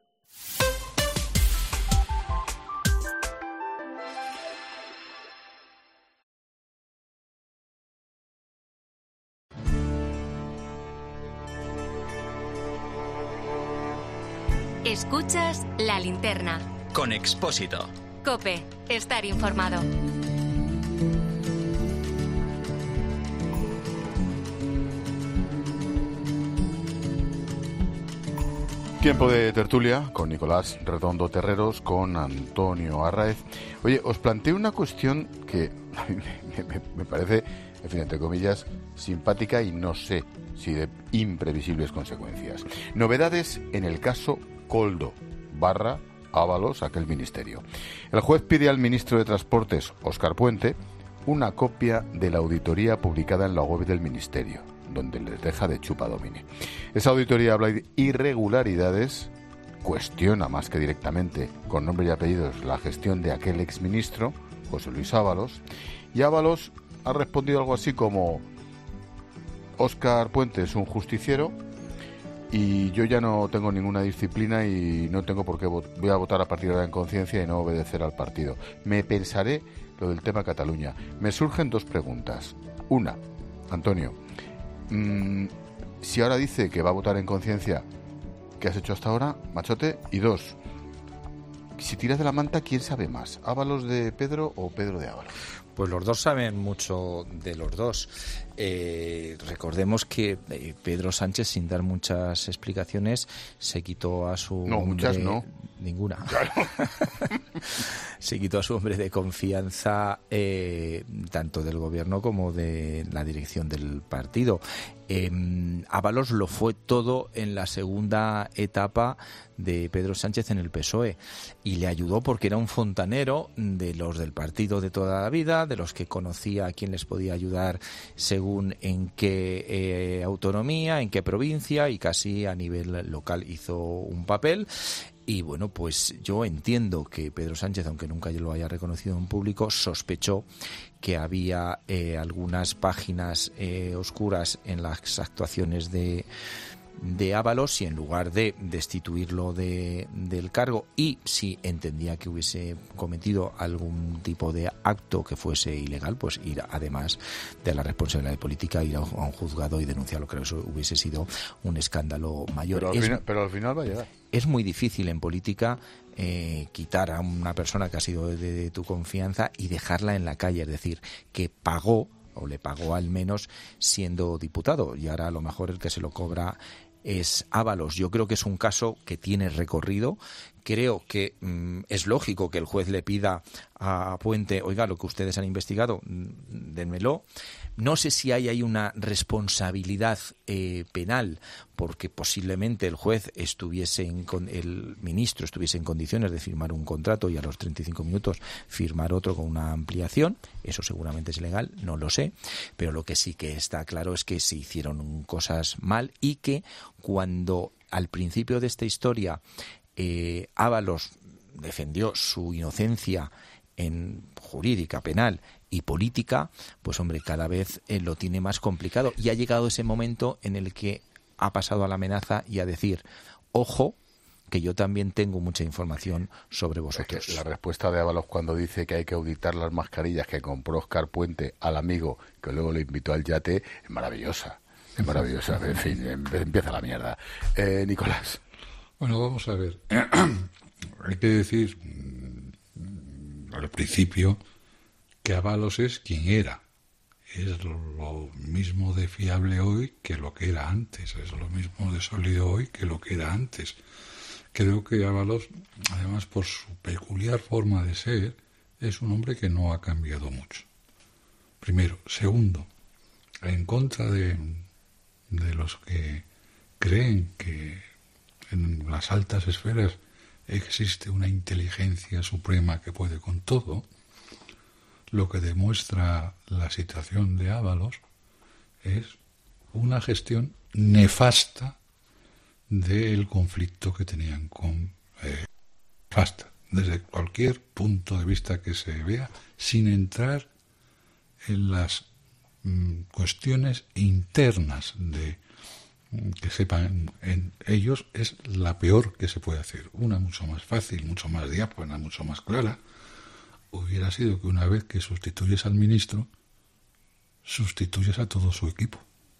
Escuchas La Linterna. Con Expósito. COPE, estar informado. Tiempo de tertulia con Nicolás Redondo Terreros, con Antonio Arraez. Oye, os planteo una cuestión que a mí me, me, me parece, en fin, entre comillas, simpática y no sé si de imprevisibles consecuencias. Novedades en el caso Coldo barra Ábalos, aquel ministerio. El juez pide al ministro de Transportes, Óscar Puente, una copia de la auditoría publicada en la web del ministerio, donde les deja de chupadomine. Esa auditoría habla de irregularidades, cuestiona más que directamente, con nombre y apellidos, la gestión de aquel exministro, José Luis Ábalos, y Ábalos ha respondido algo así como: Óscar Puente es un justiciero y yo ya no tengo ninguna disciplina y no tengo por qué vot- voy a votar a partir de ahora en conciencia y no obedecer al partido. Me pensaré lo del tema Cataluña. Me surgen dos preguntas. Una, Antonio, mmm, si ahora dice que va a votar en conciencia, ¿qué has hecho hasta ahora, machote? Y dos, si tiras de la manta, ¿quién sabe más? ¿Ábalos de Pedro o Pedro de Ábalos? Pues los dos saben mucho de los dos. Eh, recordemos que eh, Pedro Sánchez, sin dar muchas explicaciones, se quitó a su No, hombre, muchas no. Ninguna. Claro. Se quitó a su hombre de confianza, eh, tanto del gobierno como de la dirección del partido. Eh, Ábalos lo fue todo en la segunda etapa de Pedro Sánchez en el P S O E y le ayudó porque era un fontanero de los del partido de toda la vida, de los que conocía a quién les podía ayudar según en qué eh, autonomía, en qué provincia, y casi a nivel local hizo un papel. Y bueno, pues yo entiendo que Pedro Sánchez, aunque nunca lo haya reconocido en público, sospechó que había eh, algunas páginas eh, oscuras en las actuaciones de de Ábalos, y en lugar de destituirlo de, del cargo, y si entendía que hubiese cometido algún tipo de acto que fuese ilegal, pues ir, además de la responsabilidad política, ir a un juzgado y denunciarlo. Creo que eso hubiese sido un escándalo mayor. Pero al, es, final, pero al final va a llegar. Es muy difícil en política eh, quitar a una persona que ha sido de, de tu confianza y dejarla en la calle, es decir, que pagó, o le pagó al menos siendo diputado, y ahora a lo mejor el que se lo cobra es Ábalos. Yo creo que es un caso que tiene recorrido. Creo que mmm, es lógico que el juez le pida a Puente, oiga, lo que ustedes han investigado, dénmelo. No sé si hay ahí una responsabilidad eh, penal, porque posiblemente el juez estuviese en con, el ministro estuviese en condiciones de firmar un contrato y a los treinta y cinco minutos firmar otro con una ampliación. Eso seguramente es legal, no lo sé, pero lo que sí que está claro es que se hicieron cosas mal, y que cuando al principio de esta historia eh, Ábalos defendió su inocencia en jurídica, penal y política, pues hombre, cada vez eh, lo tiene más complicado, y ha llegado ese momento en el que ha pasado a la amenaza y a decir, ojo, que yo también tengo mucha información sobre vosotros. Es que la respuesta de Ábalos cuando dice que hay que auditar las mascarillas que compró Óscar Puente al amigo que luego le invitó al yate es maravillosa, es maravillosa. En fin, empieza la mierda. Eh, Nicolás. Bueno, vamos a ver. Hay que decir al principio que Ábalos es quien era. Es lo mismo de fiable hoy que lo que era antes. Es lo mismo de sólido hoy que lo que era antes. Creo que Ábalos, además por su peculiar forma de ser, es un hombre que no ha cambiado mucho. Primero. Segundo, en contra de, de los que creen que en las altas esferas existe una inteligencia suprema que puede con todo, lo que demuestra la situación de Ábalos es una gestión nefasta del conflicto que tenían con eh, nefasta, desde cualquier punto de vista que se vea, sin entrar en las mm, cuestiones internas de que sepan en ellos, es la peor que se puede hacer. Una mucho más fácil, mucho más diáfana, mucho más clara, hubiera sido que una vez que sustituyes al ministro, sustituyes a todo su equipo.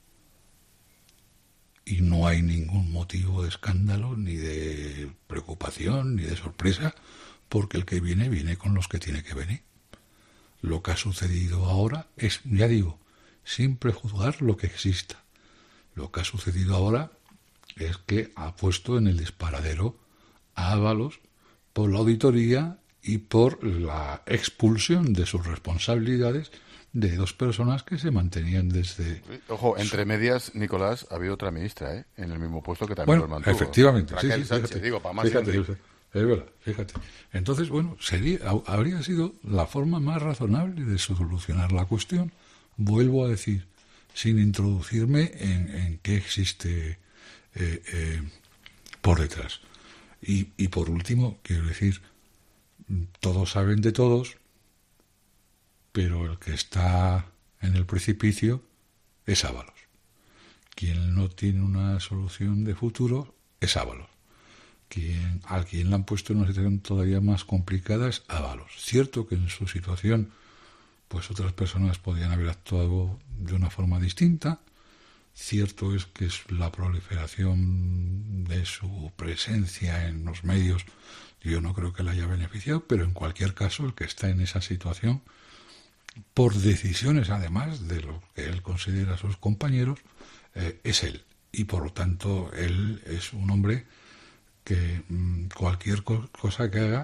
Y no hay ningún motivo de escándalo, ni de preocupación, ni de sorpresa, porque el que viene, viene con los que tiene que venir. Lo que ha sucedido ahora es, ya digo, sin prejuzgar lo que exista. Lo que ha sucedido ahora es que ha puesto en el disparadero a Ábalos por la auditoría y por la expulsión de sus responsabilidades de dos personas que se mantenían desde... Ojo, entre medias, Nicolás, había otra ministra, ¿eh? En el mismo puesto que también bueno, los mantuvo. Efectivamente, Raquel sí, sí, Sánchez, fíjate, digo, para más fíjate, gente. es verdad, fíjate. Entonces, bueno, sería, habría sido la forma más razonable de solucionar la cuestión. Vuelvo a decir, sin introducirme en, en qué existe eh, eh, por detrás. Y, y por último, quiero decir, todos saben de todos, pero el que está en el precipicio es Ábalos. Quien no tiene una solución de futuro es Ábalos. Quien, a quien le han puesto en una situación todavía más complicada es Ábalos. Cierto que en su situación pues otras personas podrían haber actuado de una forma distinta. Cierto es que es la proliferación de su presencia en los medios, yo no creo que le haya beneficiado, pero en cualquier caso el que está en esa situación, por decisiones además de lo que él considera sus compañeros, eh, es él. Y por lo tanto él es un hombre que mmm, cualquier co- cosa que haga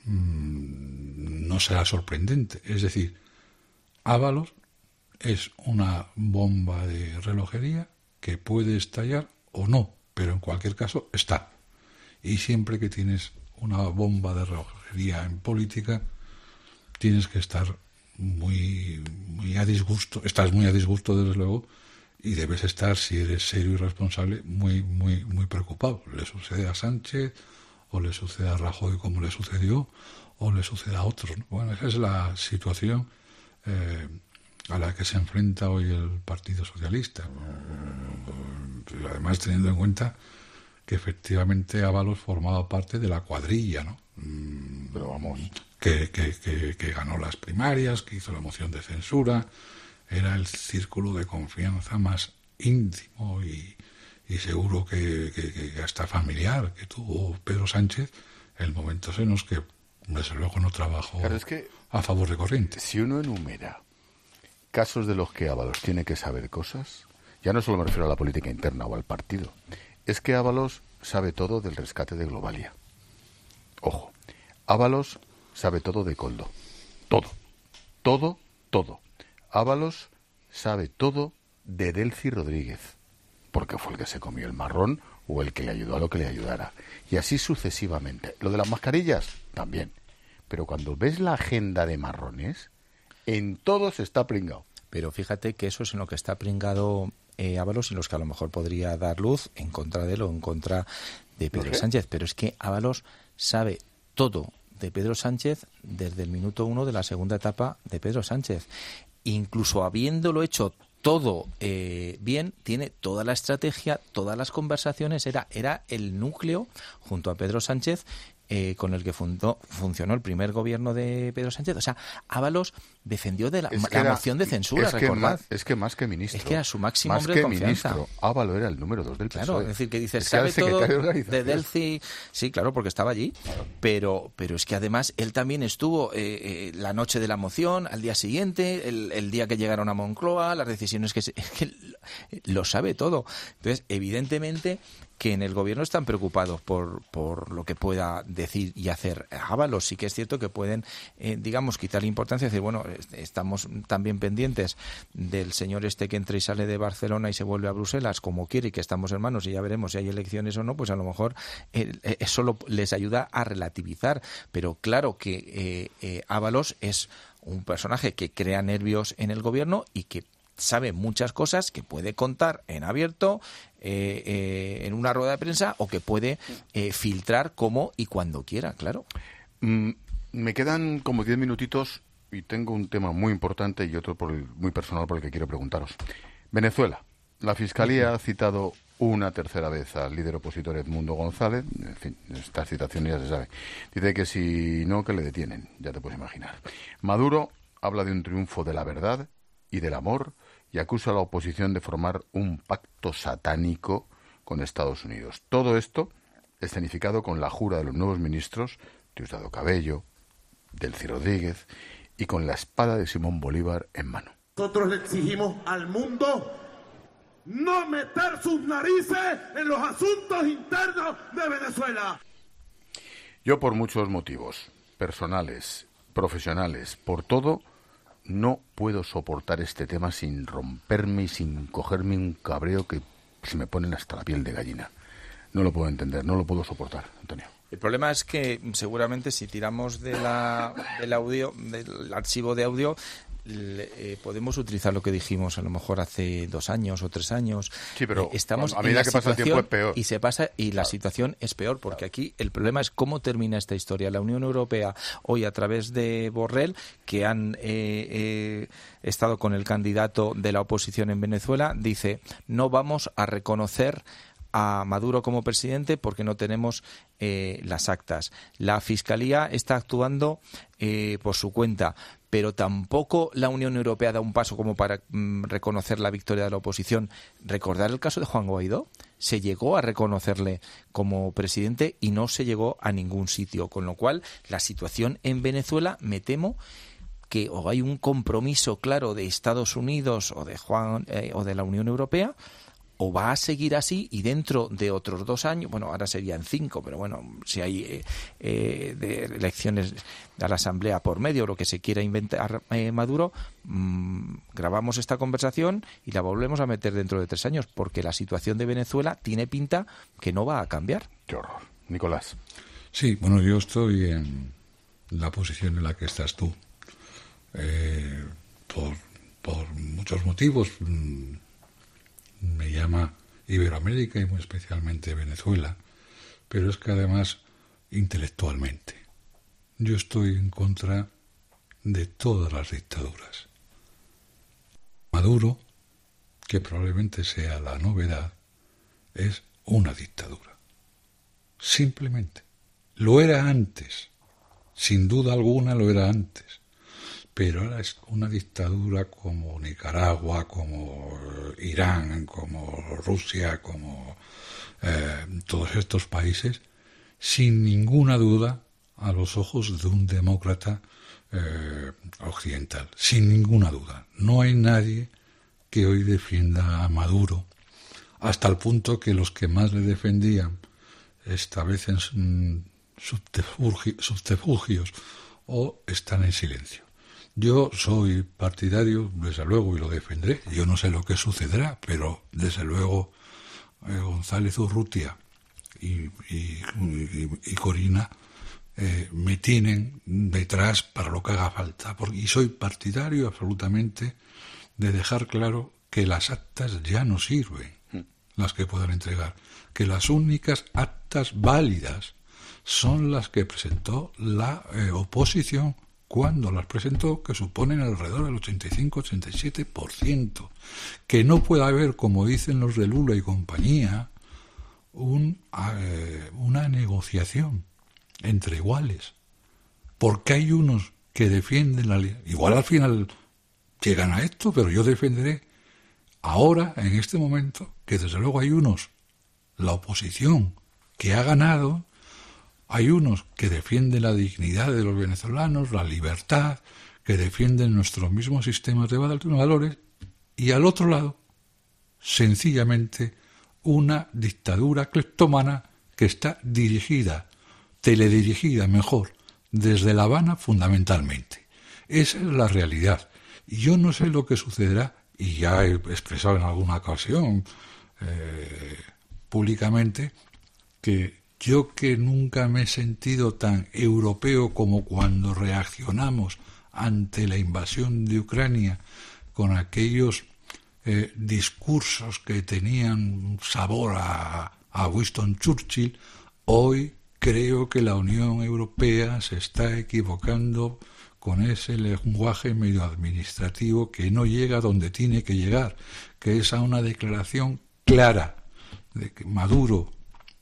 mmm, no será sorprendente. Es decir, Ábalos es una bomba de relojería que puede estallar o no, pero en cualquier caso está. Y siempre que tienes una bomba de relojería en política, tienes que estar muy, muy a disgusto, estás muy a disgusto desde luego, y debes estar, si eres serio y responsable, muy, muy, muy preocupado. Le sucede a Sánchez, o le sucede a Rajoy como le sucedió, o le sucede a otros, ¿no? Bueno, esa es la situación eh, a la que se enfrenta hoy el Partido Socialista. Además, teniendo en cuenta que efectivamente Ábalos formaba parte de la cuadrilla, ¿no? Pero vamos, que, que, que, que ganó las primarias, que hizo la moción de censura, era el círculo de confianza más íntimo y, y seguro que, que, que hasta familiar que tuvo Pedro Sánchez en momentos en los que desde luego no trabajó claro, es que a favor de corriente. Si uno enumera casos de los que Ábalos tiene que saber cosas, ya no solo me refiero a la política interna o al partido, es que Ábalos sabe todo del rescate de Globalia. Ojo, Ábalos sabe todo de Coldo. Todo. Todo, todo. Ábalos sabe todo de Delcy Rodríguez, porque fue el que se comió el marrón o el que le ayudó a lo que le ayudara. Y así sucesivamente. Lo de las mascarillas, también. Pero cuando ves la agenda de marrones, en todos está pringado. Pero fíjate que eso es en lo que está pringado eh, Ábalos y los que a lo mejor podría dar luz en contra de él o en contra de Pedro Sánchez. Pero es que Ábalos sabe todo de Pedro Sánchez desde el minuto uno de la segunda etapa de Pedro Sánchez. Incluso habiéndolo hecho todo eh, bien, tiene toda la estrategia, todas las conversaciones, era, era el núcleo junto a Pedro Sánchez eh, con el que fundó, funcionó el primer gobierno de Pedro Sánchez. O sea, Ábalos defendió de la, es que la era, moción de censura, es que recordad. Más, es que más que ministro. Es que era su máximo más hombre que de confianza. Ministro, Ábalos era el número dos del P S O E. Claro, es decir, que dices, es sabe que todo de, de Delcy. Sí, claro, porque estaba allí. Claro. Pero pero es que además él también estuvo eh, eh, la noche de la moción, al día siguiente, el, el día que llegaron a Moncloa, las decisiones que... Se, es que lo sabe todo. Entonces, evidentemente que en el gobierno están preocupados por, por lo que pueda decir y hacer Ábalos. Sí que es cierto que pueden, eh, digamos, quitar importancia y decir, bueno, estamos también pendientes del señor este que entra y sale de Barcelona y se vuelve a Bruselas como quiere y que estamos hermanos y ya veremos si hay elecciones o no, pues a lo mejor eh, eso lo, les ayuda a relativizar. Pero claro que eh, eh, Ábalos es un personaje que crea nervios en el gobierno y que sabe muchas cosas que puede contar en abierto, eh, eh, en una rueda de prensa, o que puede eh, filtrar como y cuando quiera, claro. Mm, me quedan como diez minutitos y tengo un tema muy importante y otro por el, muy personal por el que quiero preguntaros. Venezuela. La Fiscalía ha citado una tercera vez al líder opositor Edmundo González. En fin, estas citaciones ya se sabe. Dice que si no, que le detienen. Ya te puedes imaginar. Maduro habla de un triunfo de la verdad y del amor y acusa a la oposición de formar un pacto satánico con Estados Unidos. Todo esto escenificado con la jura de los nuevos ministros, Diosdado Cabello, Delcy Rodríguez, y con la espada de Simón Bolívar en mano. Nosotros le exigimos al mundo no meter sus narices en los asuntos internos de Venezuela. Yo, por muchos motivos, personales, profesionales, por todo, no puedo soportar este tema sin romperme y sin cogerme un cabreo que se me ponen hasta la piel de gallina. No lo puedo entender, no lo puedo soportar, Antonio. El problema es que seguramente si tiramos de la, del audio, del archivo de audio, le, eh, podemos utilizar lo que dijimos a lo mejor hace dos años o tres años. Sí, pero eh, estamos a medida que pasa el tiempo es peor. Y se pasa y la situación es peor, porque aquí el problema es cómo termina esta historia. La Unión Europea hoy, a través de Borrell, que han eh, eh, estado con el candidato de la oposición en Venezuela, dice: no vamos a reconocer a Maduro como presidente porque no tenemos eh, las actas. La Fiscalía está actuando eh, por su cuenta, pero tampoco la Unión Europea da un paso como para mm, reconocer la victoria de la oposición. Recordar el caso de Juan Guaidó, se llegó a reconocerle como presidente y no se llegó a ningún sitio, con lo cual la situación en Venezuela, me temo que o hay un compromiso claro de Estados Unidos o de Juan eh, o de la Unión Europea, o va a seguir así, y dentro de otros dos años, bueno, ahora serían cinco, pero bueno, si hay eh, eh, de elecciones a la Asamblea por medio, o lo que se quiera inventar eh, Maduro, mmm, grabamos esta conversación y la volvemos a meter dentro de tres años, porque la situación de Venezuela tiene pinta que no va a cambiar. Qué horror. Nicolás. Sí, bueno, yo estoy en la posición en la que estás tú. Eh, por, por muchos motivos. Mmm, me llama Iberoamérica y muy especialmente Venezuela, pero es que además intelectualmente yo estoy en contra de todas las dictaduras. Maduro, que probablemente sea la novedad, es una dictadura. Simplemente. Lo era antes, sin duda alguna lo era antes. Pero ahora es una dictadura como Nicaragua, como Irán, como Rusia, como eh, todos estos países, sin ninguna duda a los ojos de un demócrata eh, occidental. Sin ninguna duda. No hay nadie que hoy defienda a Maduro, hasta el punto que los que más le defendían establecen subterfugios o están en silencio. Yo soy partidario, desde luego, y lo defenderé. Yo no sé lo que sucederá, pero desde luego eh, González Urrutia y, y, y, y Corina eh, me tienen detrás para lo que haga falta. Porque, y soy partidario absolutamente de dejar claro que las actas ya no sirven, las que puedan entregar. Que las únicas actas válidas son las que presentó la eh, oposición cuando las presentó, que suponen alrededor del ochenta y cinco a ochenta y siete por ciento. Que no puede haber, como dicen los de Lula y compañía, un, eh, una negociación entre iguales. Porque hay unos que defienden la... Igual al final llegan a esto, pero yo defenderé ahora, en este momento, que desde luego hay unos, la oposición, que ha ganado. Hay unos que defienden la dignidad de los venezolanos, la libertad, que defienden nuestros mismos sistemas de valores, y al otro lado, sencillamente, una dictadura cleptómana que está dirigida, teledirigida mejor, desde La Habana fundamentalmente. Esa es la realidad. Y yo no sé lo que sucederá, y ya he expresado en alguna ocasión eh, públicamente, que yo que nunca me he sentido tan europeo como cuando reaccionamos ante la invasión de Ucrania con aquellos eh, discursos que tenían sabor a, a Winston Churchill, hoy creo que la Unión Europea se está equivocando con ese lenguaje medio administrativo que no llega donde tiene que llegar, que es a una declaración clara de que Maduro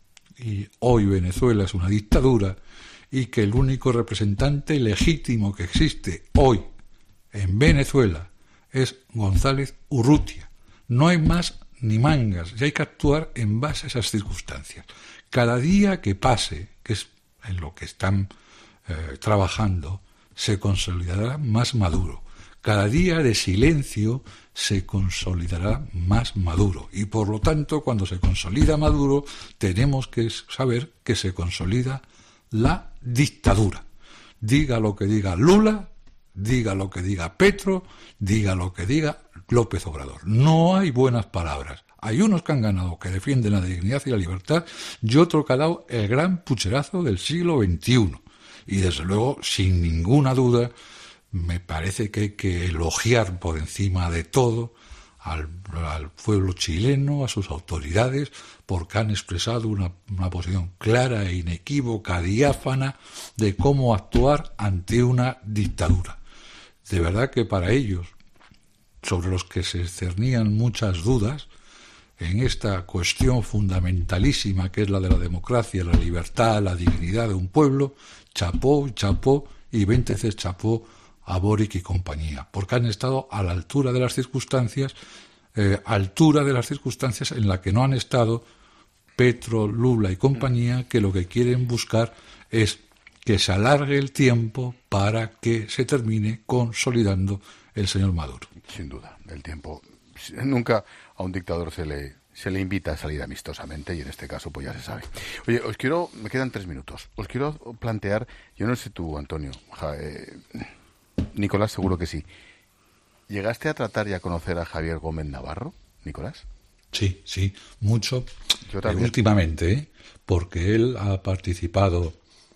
y hoy Venezuela es una dictadura y que el único representante legítimo que existe hoy en Venezuela es González Urrutia. No hay más ni mangas, y hay que actuar en base a esas circunstancias. Cada día que pase, que es en lo que están eh, trabajando, se consolidará más Maduro. Cada día de silencio se consolidará más Maduro. Y por lo tanto, cuando se consolida Maduro, tenemos que saber que se consolida la dictadura. Diga lo que diga Lula, diga lo que diga Petro, diga lo que diga López Obrador. No hay buenas palabras. Hay unos que han ganado, que defienden la dignidad y la libertad, y otro que ha dado el gran pucherazo del siglo veintiuno. Y desde luego, sin ninguna duda, me parece que hay que elogiar por encima de todo al, al pueblo chileno, a sus autoridades, porque han expresado una, una posición clara e inequívoca, diáfana, de cómo actuar ante una dictadura. De verdad que para ellos, sobre los que se cernían muchas dudas, en esta cuestión fundamentalísima que es la de la democracia, la libertad, la dignidad de un pueblo, chapó, chapó y veinte veces chapó a Boric y compañía, porque han estado a la altura de las circunstancias, eh, altura de las circunstancias en la que no han estado Petro, Lula y compañía, que lo que quieren buscar es que se alargue el tiempo para que se termine consolidando el señor Maduro. Sin duda, el tiempo. Nunca a un dictador se le se le invita a salir amistosamente, y en este caso pues ya se sabe. Oye, os quiero, me quedan tres minutos, os quiero plantear, yo no sé tú, Antonio, ja, eh, Nicolás seguro que sí. ¿Llegaste a tratar y a conocer a Javier Gómez Navarro, Nicolás? Sí, sí, mucho. Yo también. Eh, últimamente, ¿eh? Porque él ha participado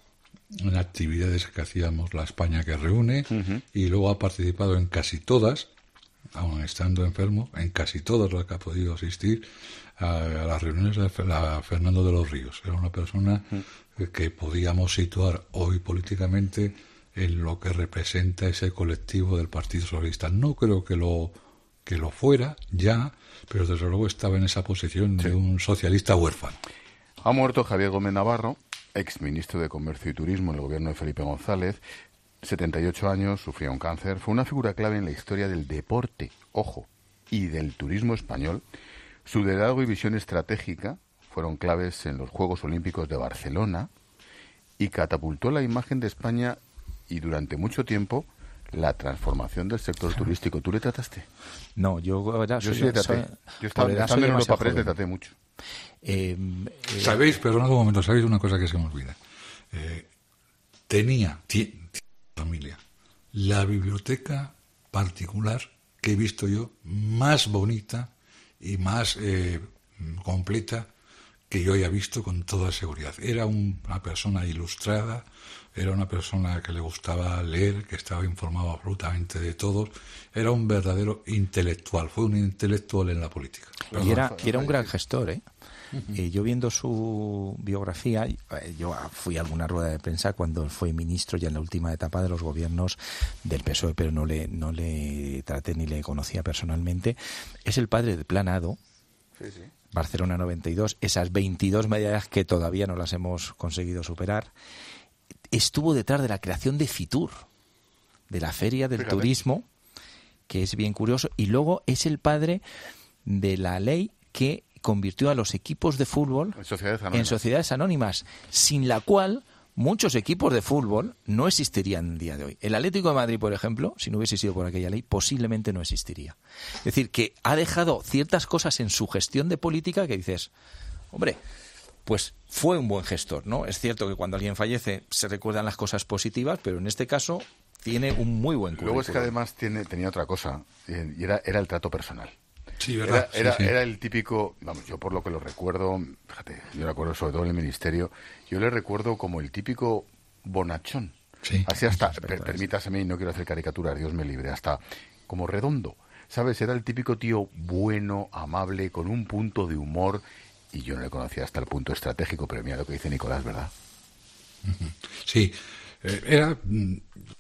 en actividades que hacíamos la España que reúne, uh-huh. y luego ha participado en casi todas, aun estando enfermo, en casi todas las que ha podido asistir a, a las reuniones de la Fernando de los Ríos. Era una persona uh-huh. que podíamos situar hoy políticamente en lo que representa ese colectivo del Partido Socialista. No creo que lo que lo fuera ya, pero desde luego estaba en esa posición sí. de un socialista huérfano. Ha muerto Javier Gómez Navarro, ex ministro de Comercio y Turismo en el gobierno de Felipe González, setenta y ocho años, sufría un cáncer, fue una figura clave en la historia del deporte, ojo, y del turismo español. Su liderazgo y visión estratégica fueron claves en los Juegos Olímpicos de Barcelona y catapultó la imagen de España y durante mucho tiempo la transformación del sector turístico. ¿Tú le trataste? No, yo era... Yo sí le traté. Soy, yo estaba estando en Europa Press, le traté mucho. Eh, eh, ¿Sabéis? Perdonad un momento, ¿sabéis una cosa que se me olvida? Eh, tenía, tiene, familia, la biblioteca particular que he visto yo más bonita y más eh, completa que yo haya visto con toda seguridad. Era un, una persona ilustrada, era una persona que le gustaba leer, que estaba informado absolutamente de todos, era un verdadero intelectual, fue un intelectual en la política. Perdón, y era, y era un gran gestor, ¿eh? Uh-huh. Eh, yo viendo su biografía, eh, yo fui a alguna rueda de prensa cuando fue ministro ya en la última etapa de los gobiernos del P S O E, pero no le, no le traté ni le conocía personalmente. Es el padre de Plan Ado, sí, sí. Barcelona noventa y dos, esas veintidós medallas que todavía no las hemos conseguido superar. Estuvo detrás de la creación de Fitur, de la Feria del Fíjate. Turismo, que es bien curioso, y luego es el padre de la ley que convirtió a los equipos de fútbol en sociedades anónimas, en sociedades anónimas, sin la cual muchos equipos de fútbol no existirían en el día de hoy. El Atlético de Madrid, por ejemplo, si no hubiese sido por aquella ley, posiblemente no existiría. Es decir, que ha dejado ciertas cosas en su gestión de política que dices, hombre, pues fue un buen gestor, ¿no? Es cierto que cuando alguien fallece se recuerdan las cosas positivas, pero en este caso tiene un muy buen currículum. Luego es que además tiene, tenía otra cosa, y era, era el trato personal. Sí, ¿verdad? Era, era, sí, sí. era el típico, vamos, yo por lo que lo recuerdo, fíjate, yo recuerdo sobre todo en el ministerio, yo le recuerdo como el típico bonachón. Sí, así hasta, per, permítaseme, y no quiero hacer caricaturas, Dios me libre, hasta como redondo, ¿sabes? Era el típico tío bueno, amable, con un punto de humor, y yo no le conocía hasta el punto estratégico, pero mira lo que dice Nicolás, ¿verdad? Sí, eh, era mm,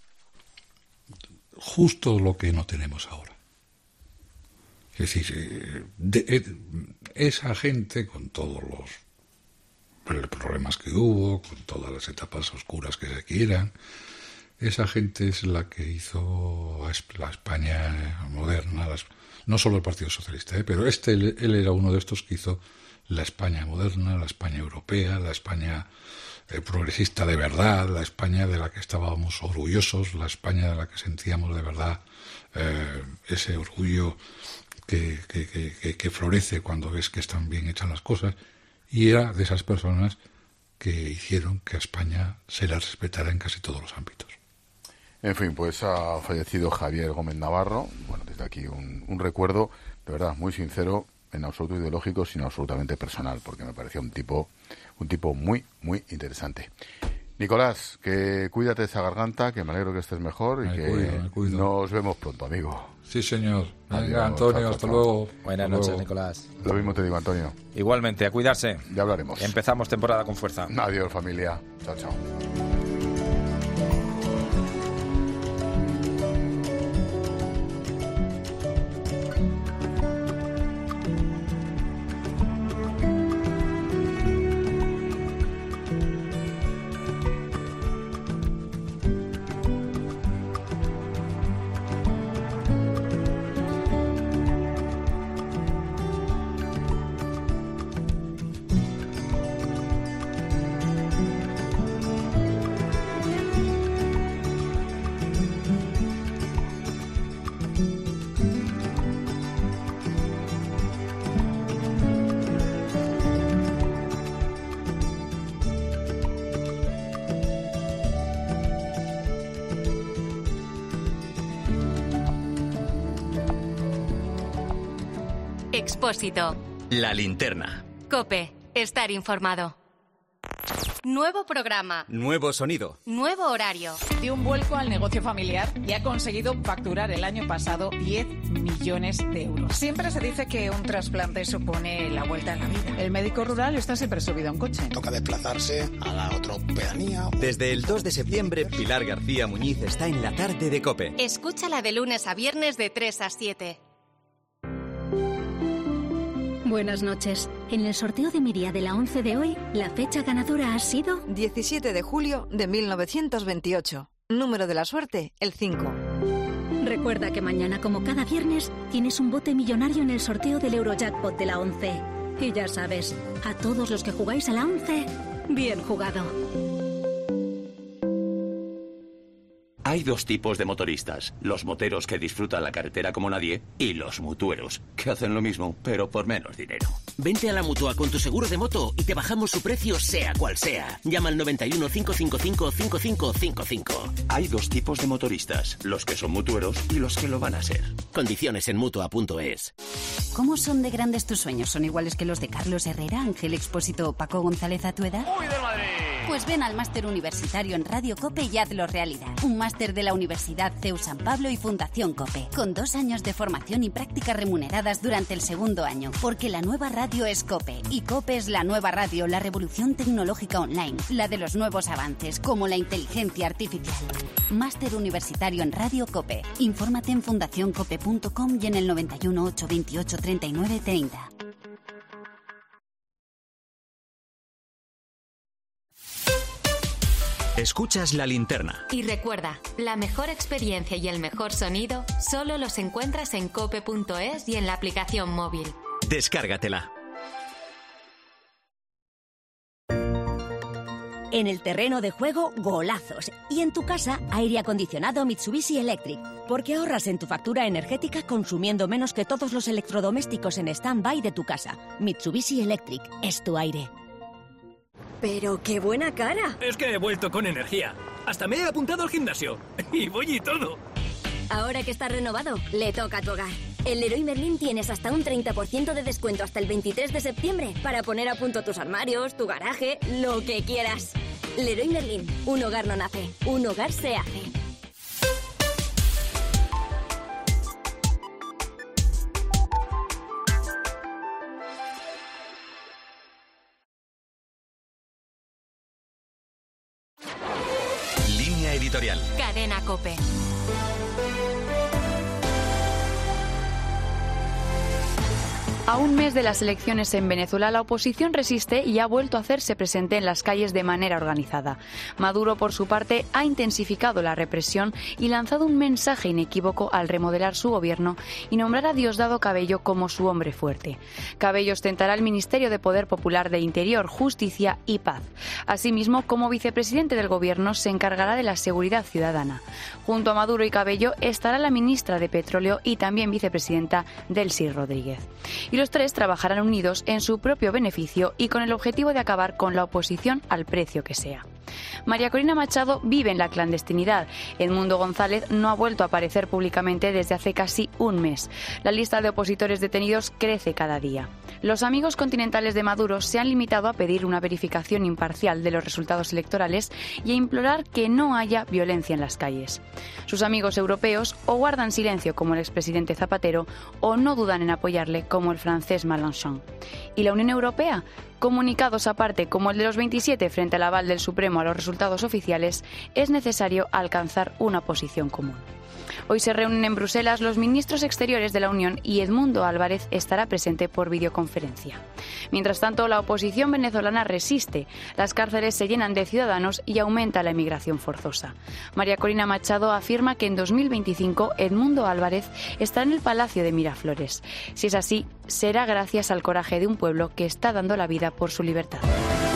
justo lo que no tenemos ahora. Es decir, de, de, esa gente, con todos los problemas que hubo, con todas las etapas oscuras que se quieran, esa gente es la que hizo la España moderna, las, no solo el Partido Socialista, ¿eh? pero este él, él era uno de estos que hizo la España moderna, la España europea, la España eh, progresista de verdad, la España de la que estábamos orgullosos, la España de la que sentíamos de verdad eh, ese orgullo Que, que, que, que florece cuando ves que están bien hechas las cosas, y era de esas personas que hicieron que a España se la respetara en casi todos los ámbitos. En fin, pues ha fallecido Javier Gómez Navarro. Bueno, desde aquí un, un recuerdo, de verdad, muy sincero, en absoluto ideológico, sino absolutamente personal, porque me parecía un tipo, un tipo muy, muy interesante. Nicolás, que cuídate de esa garganta, que me alegro que estés mejor y me que cuido, me cuido. Nos vemos pronto, amigo. Sí, señor. Venga, Adiós, Antonio, chao, hasta chao. luego. Buenas Hasta noches, luego. Nicolás. Lo mismo te digo, Antonio. Igualmente, a cuidarse. Ya hablaremos. Empezamos temporada con fuerza. Adiós, familia. Chao, chao. Expósito. La linterna. COPE. Estar informado. Nuevo programa. Nuevo sonido. Nuevo horario. Dio un vuelco al negocio familiar y ha conseguido facturar el año pasado diez millones de euros. Siempre se dice que un trasplante supone la vuelta a la vida. El médico rural está siempre subido a un coche. Toca desplazarse a la otra pedanía. Desde el dos de septiembre, Pilar García Muñiz está en la tarde de COPE. Escúchala de lunes a viernes de tres a siete. Buenas noches. En el sorteo de mi día de la once de hoy, la fecha ganadora ha sido diecisiete de julio de mil novecientos veintiocho. Número de la suerte, el cinco. Recuerda que mañana, como cada viernes, tienes un bote millonario en el sorteo del Eurojackpot de la once. Y ya sabes, a todos los que jugáis a la once, bien jugado. Hay dos tipos de motoristas, los moteros que disfrutan la carretera como nadie y los mutueros, que hacen lo mismo, pero por menos dinero. Vente a la Mutua con tu seguro de moto y te bajamos su precio sea cual sea. Llama al noventa y uno, cinco cinco cinco, cinco cinco cinco cinco. Hay dos tipos de motoristas, los que son mutueros y los que lo van a ser. Condiciones en Mutua punto es. ¿Cómo son de grandes tus sueños? ¿Son iguales que los de Carlos Herrera, Ángel Expósito o Paco González a tu edad? ¡Uy, del Madrid! Pues ven al máster universitario en Radio COPE y hazlo realidad. Un máster de la Universidad C E U San Pablo y Fundación COPE, con dos años de formación y prácticas remuneradas durante el segundo año, porque la nueva radio es COPE, y COPE es la nueva radio, la revolución tecnológica online, la de los nuevos avances, como la inteligencia artificial. Máster universitario en Radio COPE. Infórmate en fundación cope punto com y en el noventa y uno, ochocientos veintiocho, treinta y nueve treinta. Escuchas La Linterna. Y recuerda, la mejor experiencia y el mejor sonido solo los encuentras en cope punto es y en la aplicación móvil. Descárgatela. En el terreno de juego, golazos. Y en tu casa, aire acondicionado Mitsubishi Electric. Porque ahorras en tu factura energética consumiendo menos que todos los electrodomésticos en stand-by de tu casa. Mitsubishi Electric es tu aire. ¡Pero qué buena cara! Es que he vuelto con energía. Hasta me he apuntado al gimnasio. Y voy y todo. Ahora que está renovado, le toca a tu hogar. En Leroy Merlin tienes hasta un treinta por ciento de descuento hasta el veintitrés de septiembre para poner a punto tus armarios, tu garaje, lo que quieras. Leroy Merlin, un hogar no nace, un hogar se hace. Línea editorial. Cadena COPE. A un mes de las elecciones en Venezuela, la oposición resiste y ha vuelto a hacerse presente en las calles de manera organizada. Maduro, por su parte, ha intensificado la represión y lanzado un mensaje inequívoco al remodelar su gobierno y nombrar a Diosdado Cabello como su hombre fuerte. Cabello ostentará el Ministerio de Poder Popular de Interior, Justicia y Paz. Asimismo, como vicepresidente del gobierno, se encargará de la seguridad ciudadana. Junto a Maduro y Cabello estará la ministra de Petróleo y también vicepresidenta Delcy Rodríguez. Y los tres trabajarán unidos en su propio beneficio y con el objetivo de acabar con la oposición al precio que sea. María Corina Machado vive en la clandestinidad. Edmundo González no ha vuelto a aparecer públicamente desde hace casi un mes. La lista de opositores detenidos crece cada día. Los amigos continentales de Maduro se han limitado a pedir una verificación imparcial de los resultados electorales y a implorar que no haya violencia en las calles. Sus amigos europeos o guardan silencio como el expresidente Zapatero o no dudan en apoyarle como el francés Mélenchon. ¿Y la Unión Europea? Comunicados aparte, como el de los veintisiete frente al aval del Supremo a los resultados oficiales, es necesario alcanzar una posición común. Hoy se reúnen en Bruselas los ministros exteriores de la Unión y Edmundo Álvarez estará presente por videoconferencia. Mientras tanto, la oposición venezolana resiste. Las cárceles se llenan de ciudadanos y aumenta la emigración forzosa. María Corina Machado afirma que en dos mil veinticinco Edmundo Álvarez estará en el Palacio de Miraflores. Si es así, será gracias al coraje de un pueblo que está dando la vida por su libertad.